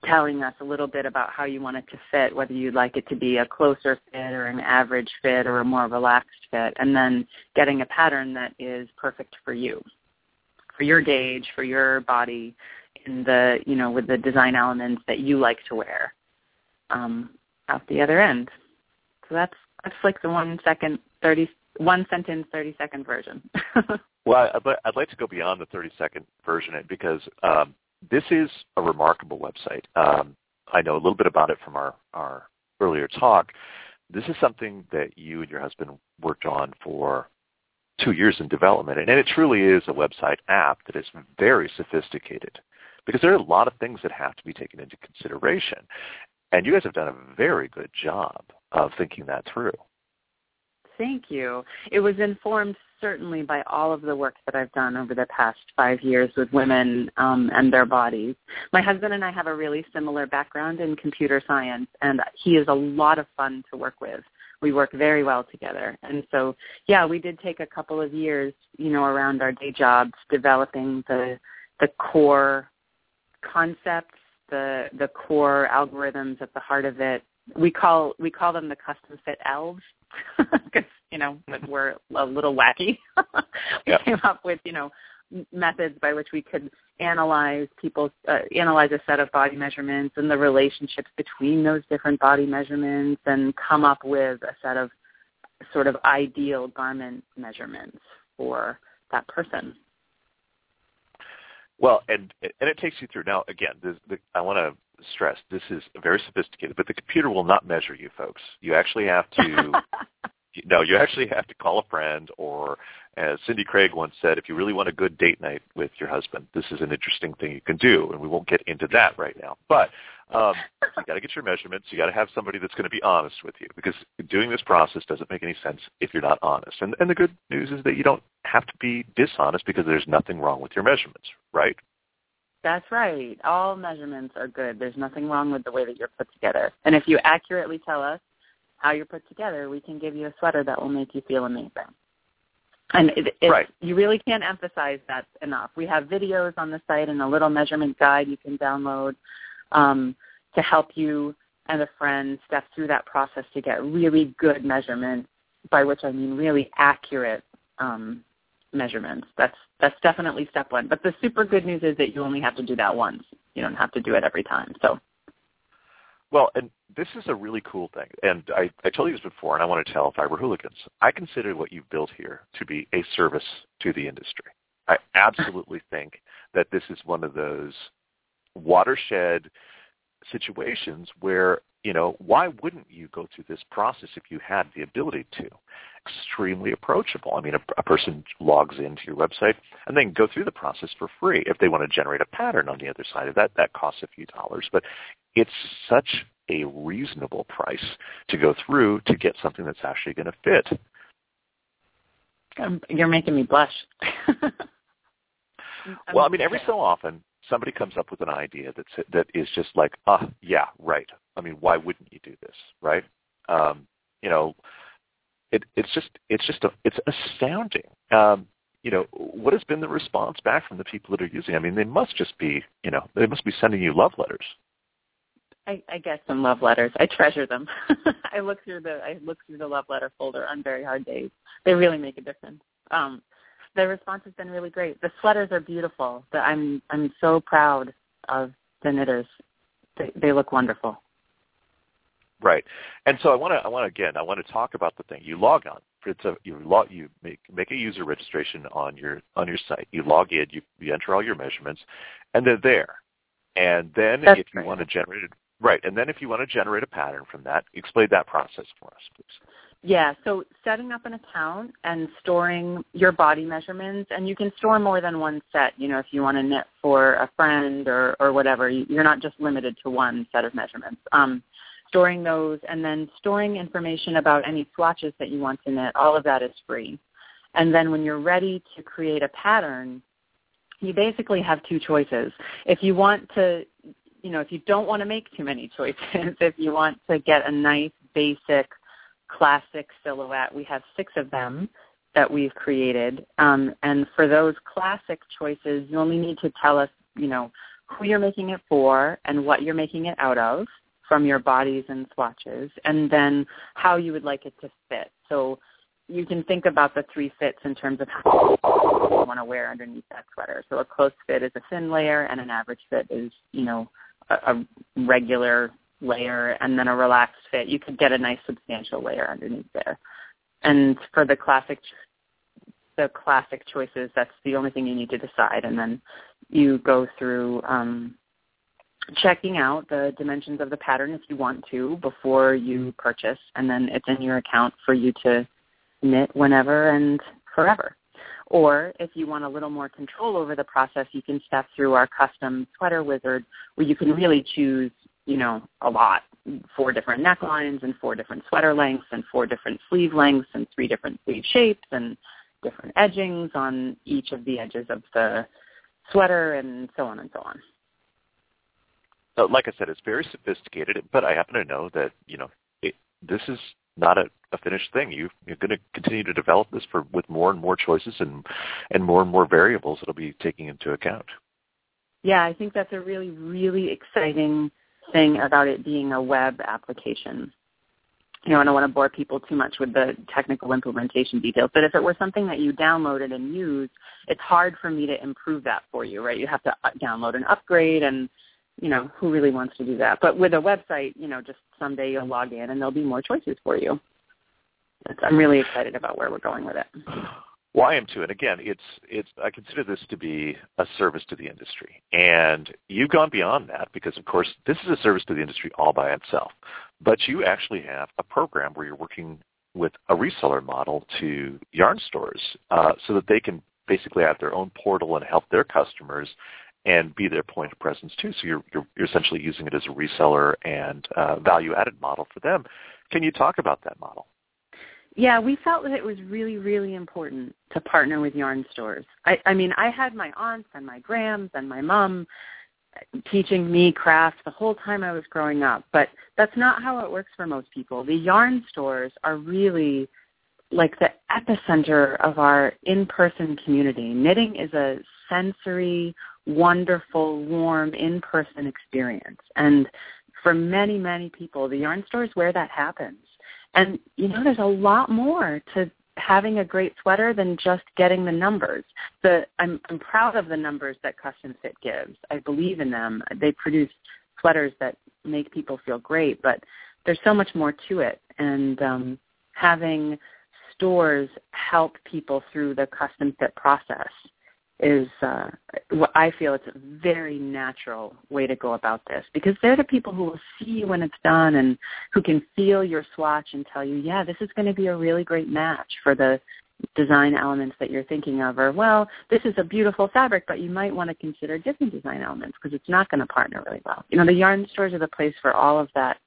telling us a little bit about how you want it to fit, whether you'd like it to be a closer fit or an average fit or a more relaxed fit, and then getting a pattern that is perfect for you, for your gauge, for your body, in the, with the design elements that you like to wear out the other end. So that's like the 1 sentence, 30-second version. Well, I'd like to go beyond the 30-second version because this is a remarkable website. I know a little bit about it from our earlier talk. This is something that you and your husband worked on for 2 years in development, and it truly is a website app that is very sophisticated because there are a lot of things that have to be taken into consideration. And you guys have done a very good job of thinking that through. Thank you. It was informed certainly by all of the work that I've done over the past 5 years with women and their bodies. My husband and I have a really similar background in computer science, and he is a lot of fun to work with. We work very well together. And so, yeah, we did take a couple of years, around our day jobs, developing the core concepts, the core algorithms at the heart of it. We call them the custom fit elves because, we're a little wacky. We came up with, methods by which we could analyze a set of body measurements and the relationships between those different body measurements and come up with a set of sort of ideal garment measurements for that person. Well, and it takes you through. Now, again, I want to stress, this is very sophisticated, but the computer will not measure you, folks. You actually have to you actually have to call a friend, or as Cindy Craig once said, if you really want a good date night with your husband, this is an interesting thing you can do, and we won't get into that right now. But you got to get your measurements. You got to have somebody that's going to be honest with you, because doing this process doesn't make any sense if you're not honest. And the good news is that you don't have to be dishonest because there's nothing wrong with your measurements, right? That's right. All measurements are good. There's nothing wrong with the way that you're put together. And if you accurately tell us how you're put together, we can give you a sweater that will make you feel amazing. And right. You really can't emphasize that enough. We have videos on the site and a little measurement guide you can download to help you and a friend step through that process to get really good measurements, by which I mean really accurate measurements. That's definitely step one. But the super good news is that you only have to do that once. You don't have to do it every time. So. Well, and this is a really cool thing, and I told you this before, and I want to tell Fiber Hooligans. I consider what you've built here to be a service to the industry. I absolutely think that this is one of those watershed situations where, why wouldn't you go through this process if you had the ability to? Extremely approachable. I mean, a person logs into your website and they can go through the process for free. If they want to generate a pattern on the other side of that, that costs a few dollars. But it's such a reasonable price to go through to get something that's actually going to fit. You're making me blush. Well, I mean, every so often, somebody comes up with an idea that is just like, yeah, right. I mean, why wouldn't you do this, right? It's astounding. What has been the response back from the people that are using? I mean, they must just be, they must be sending you love letters. I get some love letters. I treasure them. I look through the love letter folder on very hard days. They really make a difference. The response has been really great. The sweaters are beautiful. I'm so proud of the knitters. They look wonderful. Right, and so I want to talk about the thing. You log on. You make a user registration on your site. You log in. You enter all your measurements, and they're there. And then if you want to generate it, right, and then if you want to generate a pattern from that, explain that process for us, please. Yeah, so setting up an account and storing your body measurements, and you can store more than one set, if you want to knit for a friend or whatever. You're not just limited to one set of measurements. Storing those and then storing information about any swatches that you want to knit, all of that is free. And then when you're ready to create a pattern, you basically have two choices. If you want to, if you don't want to make too many choices, if you want to get a nice, basic, classic silhouette, we have 6 of them that we've created. And for those classic choices, you only need to tell us, who you're making it for and what you're making it out of from your bodies and swatches, and then how you would like it to fit. So you can think about the 3 fits in terms of how you want to wear underneath that sweater. So a close fit is a thin layer, and an average fit is, a regular layer, and then a relaxed fit. You could get a nice substantial layer underneath there. And for the classic choices, that's the only thing you need to decide. And then you go through checking out the dimensions of the pattern if you want to before you purchase, and then it's in your account for you to knit whenever and forever. Or if you want a little more control over the process, you can step through our custom sweater wizard where you can really choose, a lot, 4 different necklines and 4 different sweater lengths and 4 different sleeve lengths and 3 different sleeve shapes and different edgings on each of the edges of the sweater and so on and so on. So, like I said, it's very sophisticated, but I happen to know that, this is not a finished thing. You're going to continue to develop this with more and more choices and more variables it'll be taking into account. Yeah, I think that's a really, really exciting thing about it being a web application. I don't want to bore people too much with the technical implementation details, but if it were something that you downloaded and used, it's hard for me to improve that for you, right? You have to download and upgrade, and, who really wants to do that? But with a website, just someday you'll log in and there'll be more choices for you. I'm really excited about where we're going with it. Well, I am too. And again, I consider this to be a service to the industry. And you've gone beyond that because, of course, this is a service to the industry all by itself. But you actually have a program where you're working with a reseller model to yarn stores so that they can basically have their own portal and help their customers and be their point of presence too. So you're essentially using it as a reseller and value-added model for them. Can you talk about that model? Yeah, we felt that it was really, really important to partner with yarn stores. I had my aunts and my grams and my mom teaching me craft the whole time I was growing up, but that's not how it works for most people. The yarn stores are really like the epicenter of our in-person community. Knitting is a sensory, wonderful, warm, in-person experience. And for many, many people, the yarn store is where that happens. And, there's a lot more to having a great sweater than just getting the numbers. I'm proud of the numbers that Custom Fit gives. I believe in them. They produce sweaters that make people feel great, but there's so much more to it. And having stores help people through the Custom Fit process is I feel it's a very natural way to go about this, because they're the people who will see when it's done and who can feel your swatch and tell you, yeah, this is going to be a really great match for the design elements that you're thinking of, or, well, this is a beautiful fabric, but you might want to consider different design elements because it's not going to partner really well. The yarn stores are the place for all of that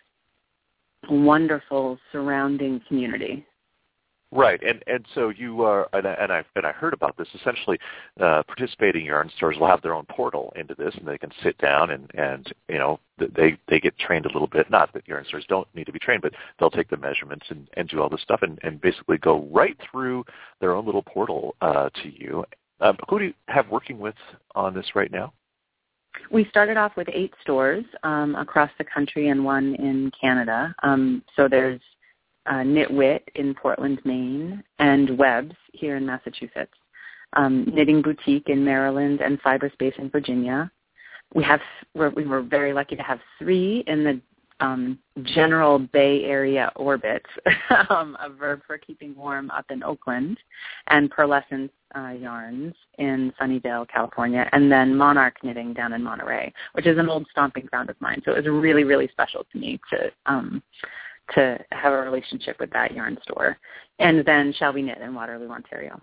wonderful surrounding community. Right, and so you are, and I heard about this. Essentially, participating yarn stores will have their own portal into this, and they can sit down and they get trained a little bit. Not that yarn stores don't need to be trained, but they'll take the measurements and do all this stuff, and basically go right through their own little portal to you. Who do you have working with on this right now? We started off with 8 stores across the country and 1 in Canada. So there's Knitwit in Portland, Maine, and Webb's here in Massachusetts, Knitting Boutique in Maryland, and Fiberspace in Virginia. We were very lucky to have 3 in the general Bay Area orbit, a verb for keeping warm up in Oakland, and Pearlescence Yarns in Sunnyvale, California, and then Monarch Knitting down in Monterey, which is an old stomping ground of mine. So it was really, really special to me to have a relationship with that yarn store. And then Shall We Knit in Waterloo, Ontario.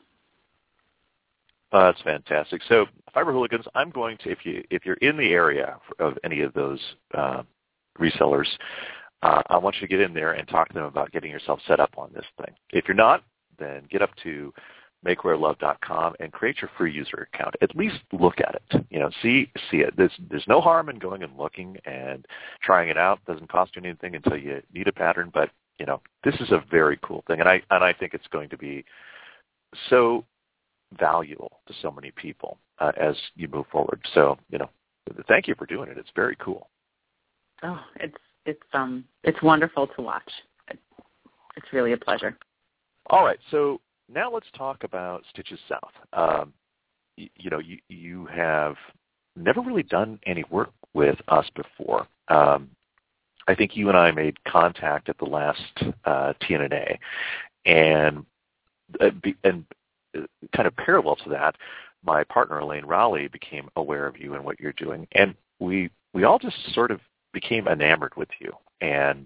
That's fantastic. So, Fiber Hooligans, I'm going to, if you're in the area of any of those resellers, I want you to get in there and talk to them about getting yourself set up on this thing. If you're not, then get up to makewearlove.com and create your free user account. At least look at it. See it. There's no harm in going and looking and trying it out. It doesn't cost you anything until you need a pattern. But this is a very cool thing, and I think it's going to be so valuable to so many people as you move forward. So thank you for doing it. It's very cool. Oh, it's wonderful to watch. It's really a pleasure. All right, so now let's talk about Stitches South. You have never really done any work with us before. I think you and I made contact at the last TNA, and kind of parallel to that, my partner Elaine Rowley became aware of you and what you're doing, and we all just sort of became enamored with you. And,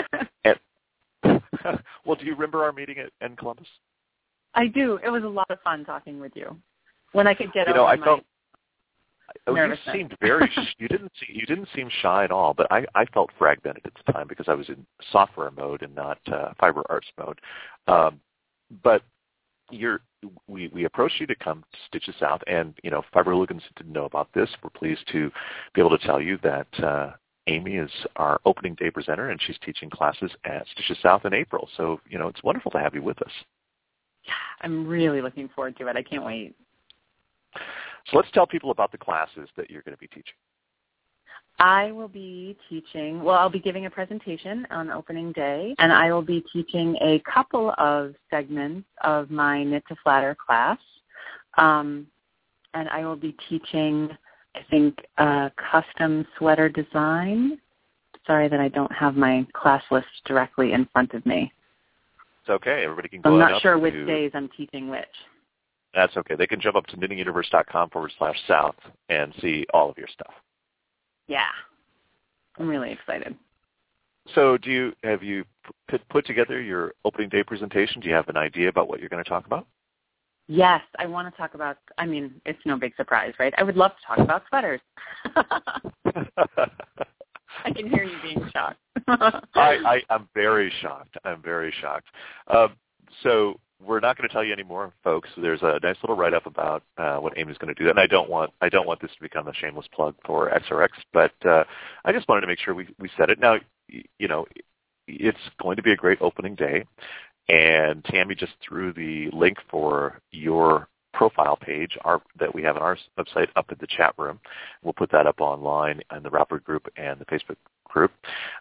well, do you remember our meeting in Columbus? I do. It was a lot of fun talking with you. When I could get over my nervousness. You seemed you didn't seem shy at all, but I felt fragmented at the time because I was in software mode and not fiber arts mode. But we approached you to come to Stitches South, and Fiber Hooligans didn't know about this. We're pleased to be able to tell you that Amy is our opening day presenter, and she's teaching classes at Stitches South in April. So it's wonderful to have you with us. Yeah, I'm really looking forward to it. I can't wait. So let's tell people about the classes that you're going to be teaching. I will be teaching, I'll be giving a presentation on opening day, and I will be teaching a couple of segments of my Knit to Flatter class. And I will be teaching, I think, custom sweater design. Sorry that I don't have my class list directly in front of me. It's okay. Everybody can go I'm up not sure which days I'm teaching which. That's okay. They can jump up to knittinguniverse.com/south and see all of your stuff. Yeah. I'm really excited. So have you put together your opening day presentation? Do you have an idea about what you're going to talk about? Yes. I want to talk about, it's no big surprise, right? I would love to talk about sweaters. I can hear you being shocked. I'm very shocked. So we're not going to tell you anymore, folks. There's a nice little write-up about what Amy's going to do, and I don't want this to become a shameless plug for XRX, but I just wanted to make sure we said it. Now, it's going to be a great opening day, and Tammy just threw the link for your profile page that we have on our website up in the chat room. We'll put that up online in the Ravelry group and the Facebook group.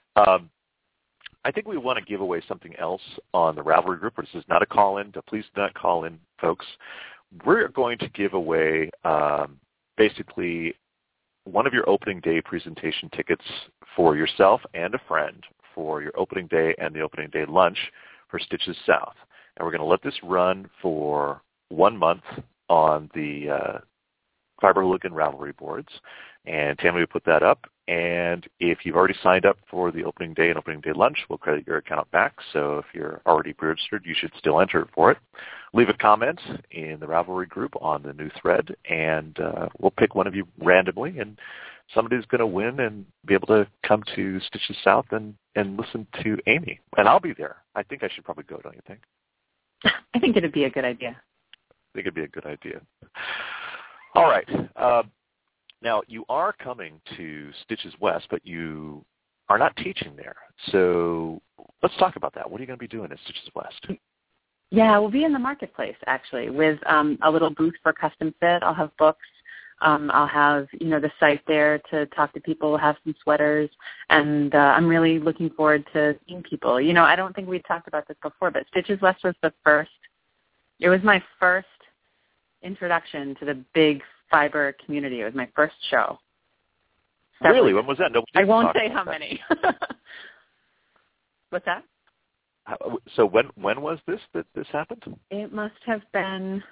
I think we want to give away something else on the Ravelry group. This is not a call-in. Please do not call in, folks. We're going to give away basically one of your opening day presentation tickets for yourself and a friend for your opening day and the opening day lunch for Stitches South. And we're going to let this run for 1 month on the Fiber Hooligan Ravelry boards. And Tammy will put that up. And if you've already signed up for the opening day and opening day lunch, we'll credit your account back. So if you're already registered, you should still enter for it. Leave a comment in the Ravelry group on the new thread, and we'll pick one of you randomly, and somebody's going to win and be able to come to Stitches South and listen to Amy. And I'll be there. I think I should probably go, don't you think? I think it would be a good idea. I think it'd be a good idea. All right. Now, you are coming to Stitches West, but you are not teaching there. So let's talk about that. What are you going to be doing at Stitches West? Yeah, we'll be in the marketplace, actually, with a little booth for custom fit. I'll have books. I'll have, the site there to talk to people, have some sweaters, and I'm really looking forward to seeing people. I don't think we've talked about this before, but Stitches West was it was my first introduction to the big fiber community. It was my first show. Really? When was that? I won't say how many. What's that? So when was this that this happened? It must have been,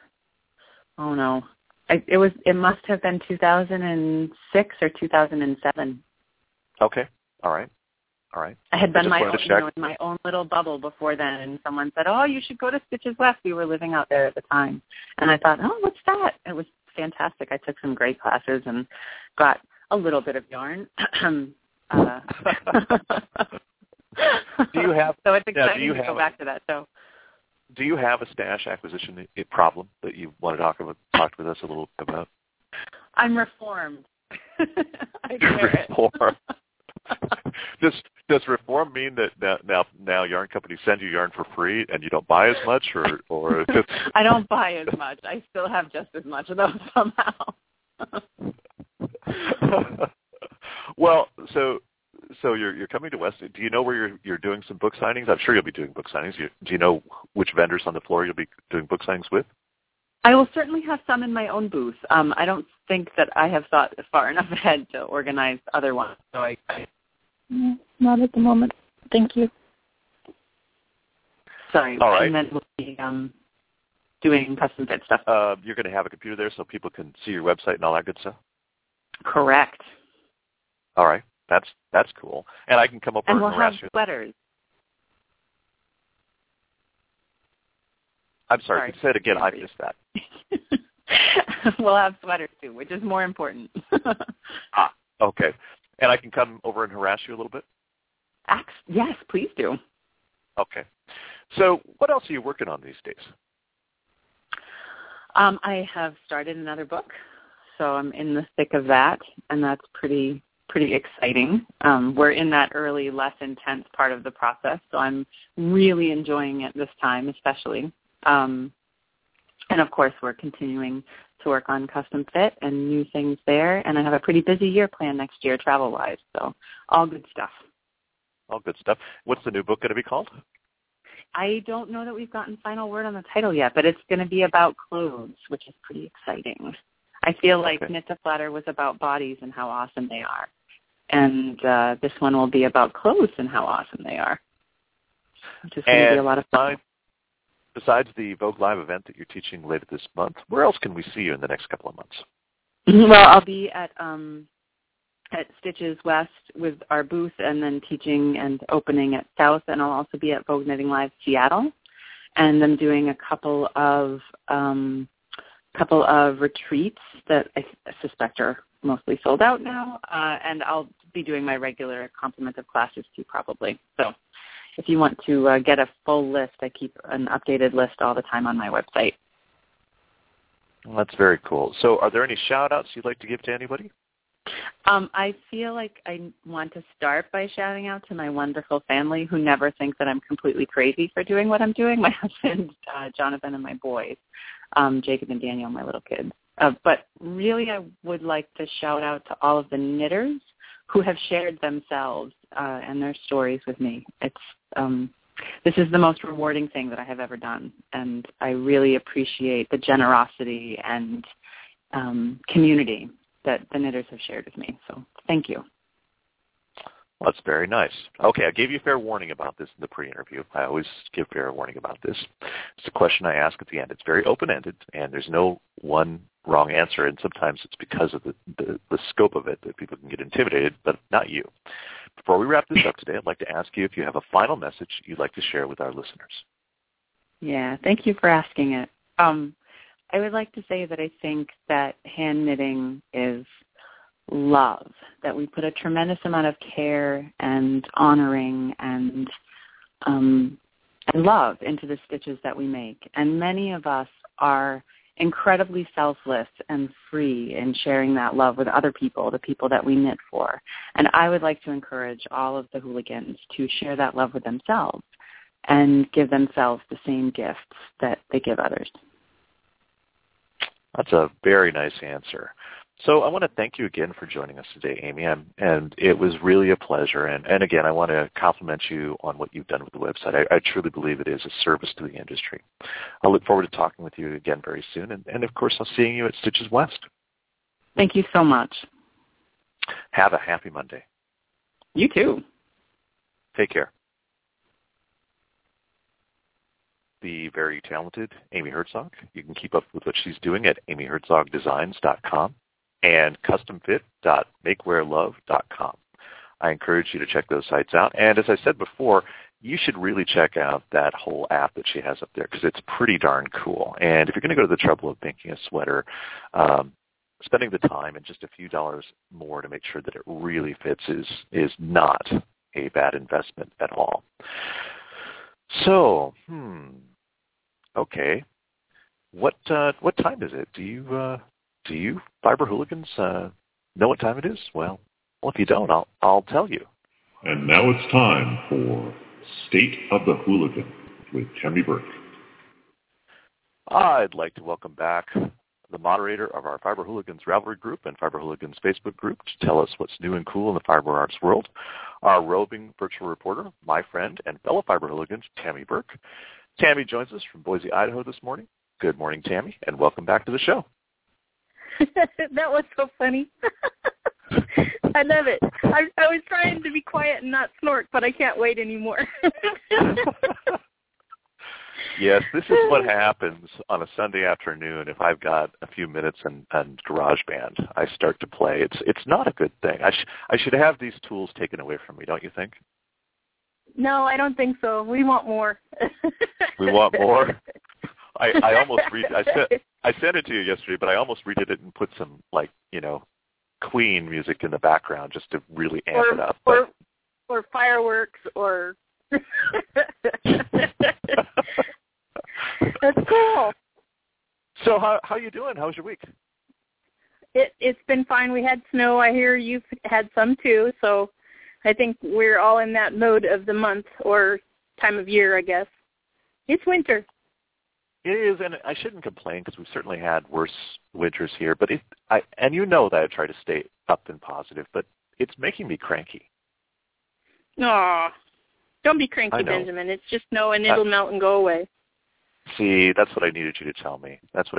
it must have been 2006 or 2007. Okay. All right. I had been in my own little bubble before then, and someone said, "Oh, you should go to Stitches West." We were living out there at the time, and I thought, "Oh, what's that?" It was fantastic. I took some great classes and got a little bit of yarn. Do you have? So it's exciting to go back to that. So, do you have a stash acquisition problem that you want to talk with us a little bit about? I'm reformed. I swear Reform. Does reform mean that now yarn companies send you yarn for free and you don't buy as much, or I don't buy as much. I still have just as much, though, somehow. Well, so you're coming to West. Do you know where you're doing some book signings? I'm sure you'll be doing book signings. Do you know which vendors on the floor you'll be doing book signings with? I will certainly have some in my own booth. I don't think that I have thought far enough ahead to organize other ones. So not at the moment. Thank you. Sorry. All right. And then we'll be doing custom fit stuff. You're going to have a computer there so people can see your website and all that good stuff? Correct. All right. That's cool. And I can come over and we'll harass have you. Sweaters. I'm sorry. Can you say it again? I missed that. We'll have sweaters too, which is more important. Okay. And I can come over and harass you a little bit? Yes, please do. Okay. So what else are you working on these days? I have started another book, so I'm in the thick of that, and that's pretty exciting. We're in that early, less intense part of the process, so I'm really enjoying it this time, especially. And, of course, we're continuing to work on custom fit and new things there, and I have a pretty busy year planned next year travel-wise, so all good stuff. All good stuff. What's the new book going to be called? I don't know that we've gotten final word on the title yet, but it's going to be about clothes, which is pretty exciting. I feel like Knit to Flatter was about bodies and how awesome they are, and this one will be about clothes and how awesome they are, which is going to be a lot of fun. Besides the Vogue Live event that you're teaching later this month, where else can we see you in the next couple of months? Well, I'll be at Stitches West with our booth and then teaching and opening at South, and I'll also be at Vogue Knitting Live Seattle. And I'm doing a couple of retreats that I suspect are mostly sold out now, and I'll be doing my regular complement of classes too probably. So if you want to get a full list, I keep an updated list all the time on my website. Well, that's very cool. So are there any shout-outs you'd like to give to anybody? I feel like I want to start by shouting out to my wonderful family who never think that I'm completely crazy for doing what I'm doing, my husband, Jonathan, and my boys, Jacob and Daniel, my little kids. But really I would like to shout out to all of the knitters who have shared themselves and their stories with me. This is the most rewarding thing that I have ever done, and I really appreciate the generosity and community that the knitters have shared with me. So thank you. Well, that's very nice. Okay, I gave you fair warning about this in the pre-interview. I always give fair warning about this. It's a question I ask at the end. It's very open-ended, and there's no one wrong answer, and sometimes it's because of the scope of it that people can get intimidated, but not you. Before we wrap this up today, I'd like to ask you if you have a final message you'd like to share with our listeners. Yeah, thank you for asking it. I would like to say that I think that hand knitting is love, that we put a tremendous amount of care and honoring and love into the stitches that we make. And many of us are incredibly selfless and free in sharing that love with other people, the people that we knit for. And I would like to encourage all of the hooligans to share that love with themselves and give themselves the same gifts that they give others. That's a very nice answer. So I want to thank you again for joining us today, Amy, and it was really a pleasure. And again, I want to compliment you on what you've done with the website. I truly believe it is a service to the industry. I look forward to talking with you again very soon, and of course, I'll seeing you at Stitches West. Thank you so much. Have a happy Monday. You too. Take care. The very talented Amy Herzog. You can keep up with what she's doing at amyherzogdesigns.com. and customfit.makewearlove.com. I encourage you to check those sites out. And as I said before, you should really check out that whole app that she has up there because it's pretty darn cool. And if you're going to go to the trouble of making a sweater, spending the time and just a few dollars more to make sure that it really fits is not a bad investment at all. So, okay. What time is it? Do you Fiber Hooligans know what time it is? Well, if you don't, I'll tell you. And now it's time for State of the Hooligan with Tammy Burke. I'd like to welcome back the moderator of our Fiber Hooligans Ravelry group and Fiber Hooligans Facebook group, to tell us what's new and cool in the fiber arts world. Our roving virtual reporter, my friend and fellow Fiber Hooligans, Tammy Burke. Tammy joins us from Boise, Idaho this morning. Good morning, Tammy, and welcome back to the show. That was so funny. I love it. I was trying to be quiet and not snort, but I can't wait anymore. Yes, this is what happens on a Sunday afternoon if I've got a few minutes and GarageBand. I start to play. It's not a good thing. I should have these tools taken away from me, don't you think? No, I don't think so. We want more. We want more? I almost I sent it to you yesterday, but I almost redid it and put some, Queen music in the background just to really amp it up. Or fireworks or... That's cool. So how you doing? How was your week? It's been fine. We had snow. I hear you've had some too, so I think we're all in that mode of the month or time of year, I guess. It's winter. It is, and I shouldn't complain because we've certainly had worse winters here. But and you know that I try to stay up and positive, but it's making me cranky. Aw, don't be cranky, Benjamin. It's just snow, and it'll melt and go away. See, that's what I needed you to tell me.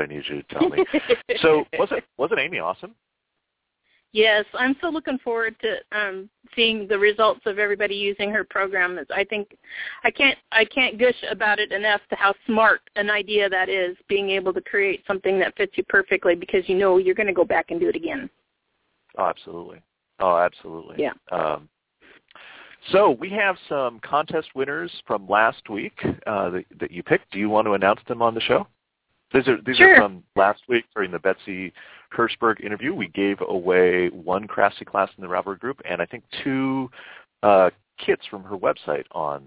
So wasn't Amy awesome? Yes, I'm still looking forward to seeing the results of everybody using her program. I think I can't gush about it enough to how smart an idea that is, being able to create something that fits you perfectly because you know you're going to go back and do it again. Oh, absolutely. Yeah. So we have some contest winners from last week that you picked. Do you want to announce them on the show? These Sure. are from last week during the Betsy Hirschberg interview. We gave away one Craftsy class in the Ravelry group, and I think 2 kits from her website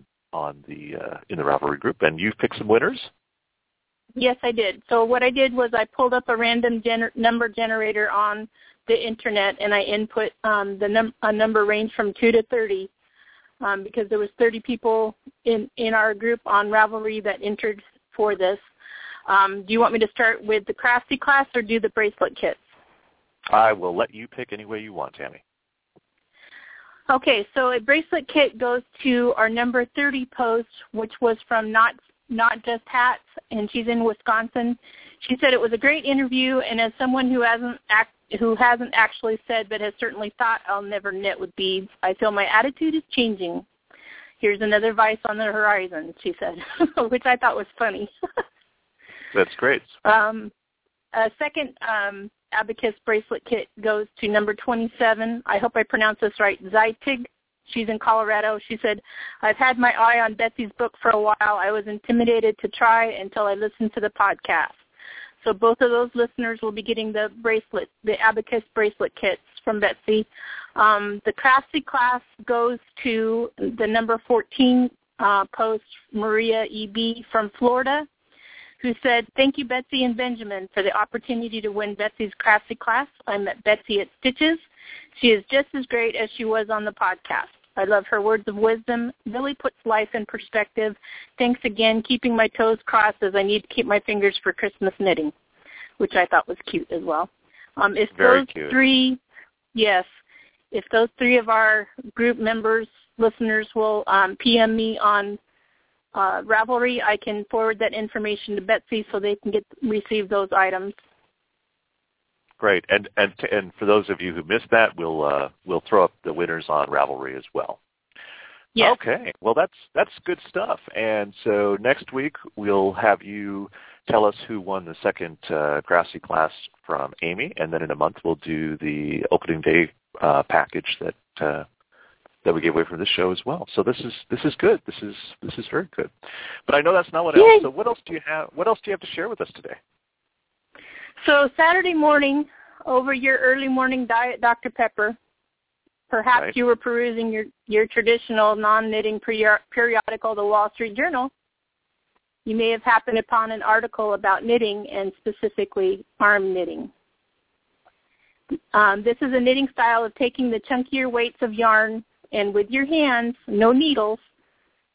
in the Ravelry group. And you've picked some winners? Yes, I did. So what I did was I pulled up a random number generator on the internet, and I input a number range from 2 to 30 because there was 30 people in our group on Ravelry that entered for this. Do you want me to start with the Craftsy class or do the bracelet kits? I will let you pick any way you want, Tammy. Okay, so a bracelet kit goes to our number 30 post, which was from Not Just Hats, and she's in Wisconsin. She said it was a great interview, and as someone who hasn't actually said but has certainly thought I'll never knit with beads, I feel my attitude is changing. Here's another vice on the horizon, she said, which I thought was funny. That's great. A second Abacus bracelet kit goes to number 27. I hope I pronounced this right. Zeitig. She's in Colorado. She said, I've had my eye on Betsy's book for a while. I was intimidated to try until I listened to the podcast. So both of those listeners will be getting the Abacus bracelet kits from Betsy. The Craftsy class goes to the number 14 post, Maria E.B. from Florida, who said, thank you, Betsy and Benjamin, for the opportunity to win Betsy's Craftsy class. I met Betsy at Stitches. She is just as great as she was on the podcast. I love her words of wisdom, really puts life in perspective. Thanks again, keeping my toes crossed as I need to keep my fingers for Christmas knitting, which I thought was cute as well. Very cute. If those 3 of our group members, listeners, will PM me on Ravelry, I can forward that information to Betsy so they can receive those items. Great, and for those of you who missed that, we'll throw up the winners on Ravelry as well. Yes. Okay, well that's good stuff. And so next week we'll have you tell us who won the second Craftsy class from Amy, and then in a month we'll do the opening day package that we gave away from this show as well. So this is good. This is very good. But I know that's not what else. So what else do you have to share with us today? So Saturday morning, over your early morning diet, Dr. Pepper, perhaps you were perusing your traditional non-knitting periodical, the Wall Street Journal. You may have happened upon an article about knitting and specifically arm knitting. This is a knitting style of taking the chunkier weights of yarn and with your hands, no needles,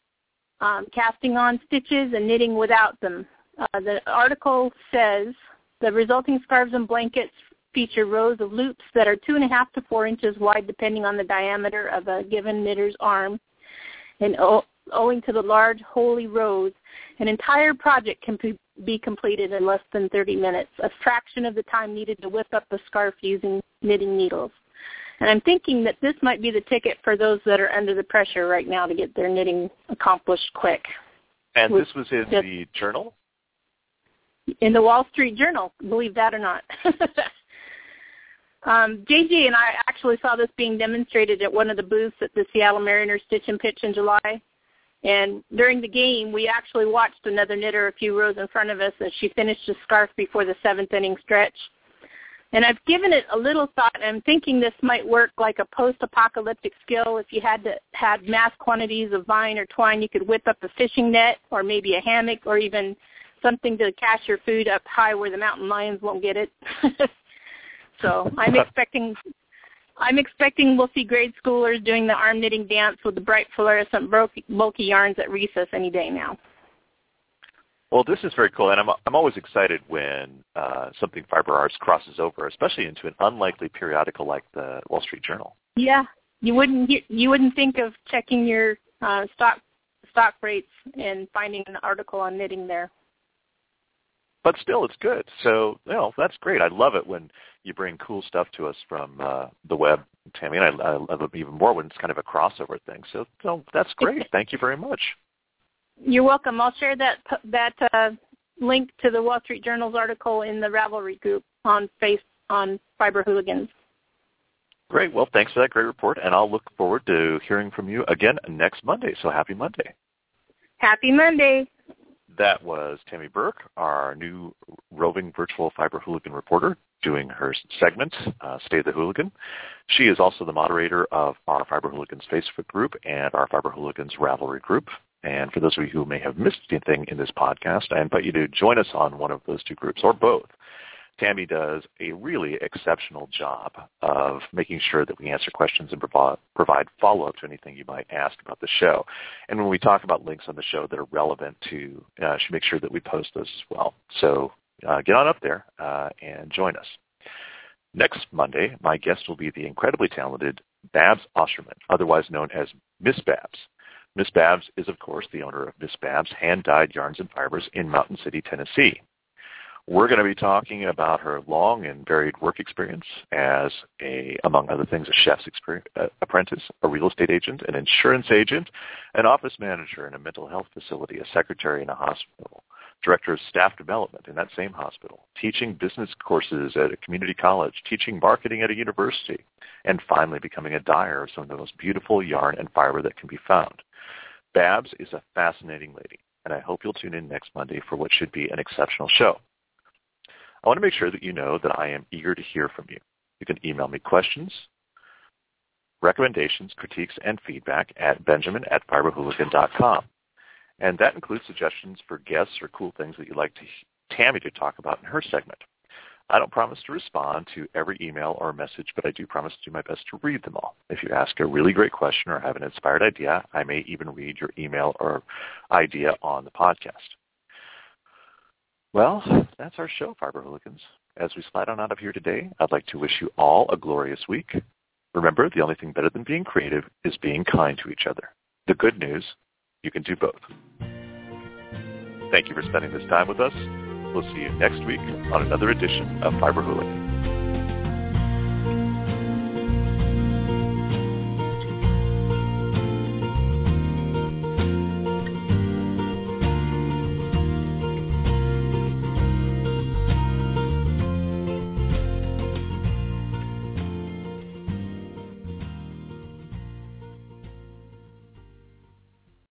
casting on stitches and knitting without them. The article says, The resulting scarves and blankets feature rows of loops that are 2.5 to 4 inches wide depending on the diameter of a given knitter's arm. And owing to the large holy rows, an entire project can be completed in less than 30 minutes, a fraction of the time needed to whip up a scarf using knitting needles. And I'm thinking that this might be the ticket for those that are under the pressure right now to get their knitting accomplished quick. And this was in the journal? In the Wall Street Journal, believe that or not. JG and I actually saw this being demonstrated at one of the booths at the Seattle Mariners Stitch and Pitch in July. And during the game, we actually watched another knitter a few rows in front of us as she finished a scarf before the 7th inning stretch. And I've given it a little thought, and I'm thinking this might work like a post-apocalyptic skill. If you had mass quantities of vine or twine, you could whip up a fishing net or maybe a hammock or even something to cache your food up high where the mountain lions won't get it. So I'm expecting we'll see grade schoolers doing the arm knitting dance with the bright fluorescent bulky yarns at recess any day now. Well, this is very cool, and I'm always excited when something fiber arts crosses over, especially into an unlikely periodical like the Wall Street Journal. Yeah, you wouldn't think of checking your stock rates and finding an article on knitting there. But still, it's good. So, that's great. I love it when you bring cool stuff to us from the web, Tammy, and I love it even more when it's kind of a crossover thing. So that's great. Thank you very much. You're welcome. I'll share that link to the Wall Street Journal's article in the Ravelry group on Fiber Hooligans. Great. Well, thanks for that great report, and I'll look forward to hearing from you again next Monday. So happy Monday. Happy Monday. That was Tammy Burke, our new roving virtual Fiber Hooligan reporter, doing her segment, Stay the Hooligan. She is also the moderator of our Fiber Hooligans Facebook group and our Fiber Hooligans Ravelry group. And for those of you who may have missed anything in this podcast, I invite you to join us on one of those two groups or both. Tammy does a really exceptional job of making sure that we answer questions and provide follow-up to anything you might ask about the show. And when we talk about links on the show that are relevant to, she makes sure that we post those as well. So get on up there and join us. Next Monday, my guest will be the incredibly talented Babs Osterman, otherwise known as Miss Babs. Miss Babs is, of course, the owner of Miss Babs Hand-Dyed Yarns and Fibers in Mountain City, Tennessee. We're going to be talking about her long and varied work experience as among other things, a chef's apprentice, a real estate agent, an insurance agent, an office manager in a mental health facility, a secretary in a hospital, director of staff development in that same hospital, teaching business courses at a community college, teaching marketing at a university, and finally becoming a dyer of some of the most beautiful yarn and fiber that can be found. Babs is a fascinating lady, and I hope you'll tune in next Monday for what should be an exceptional show. I want to make sure that you know that I am eager to hear from you. You can email me questions, recommendations, critiques, and feedback at benjamin@fiberhooligan.com. And that includes suggestions for guests or cool things that you'd like Tammy to talk about in her segment. I don't promise to respond to every email or message, but I do promise to do my best to read them all. If you ask a really great question or have an inspired idea, I may even read your email or idea on the podcast. Well, that's our show, Fiber Hooligans. As we slide on out of here today, I'd like to wish you all a glorious week. Remember, the only thing better than being creative is being kind to each other. The good news, you can do both. Thank you for spending this time with us. We'll see you next week on another edition of Fiber Hooligans.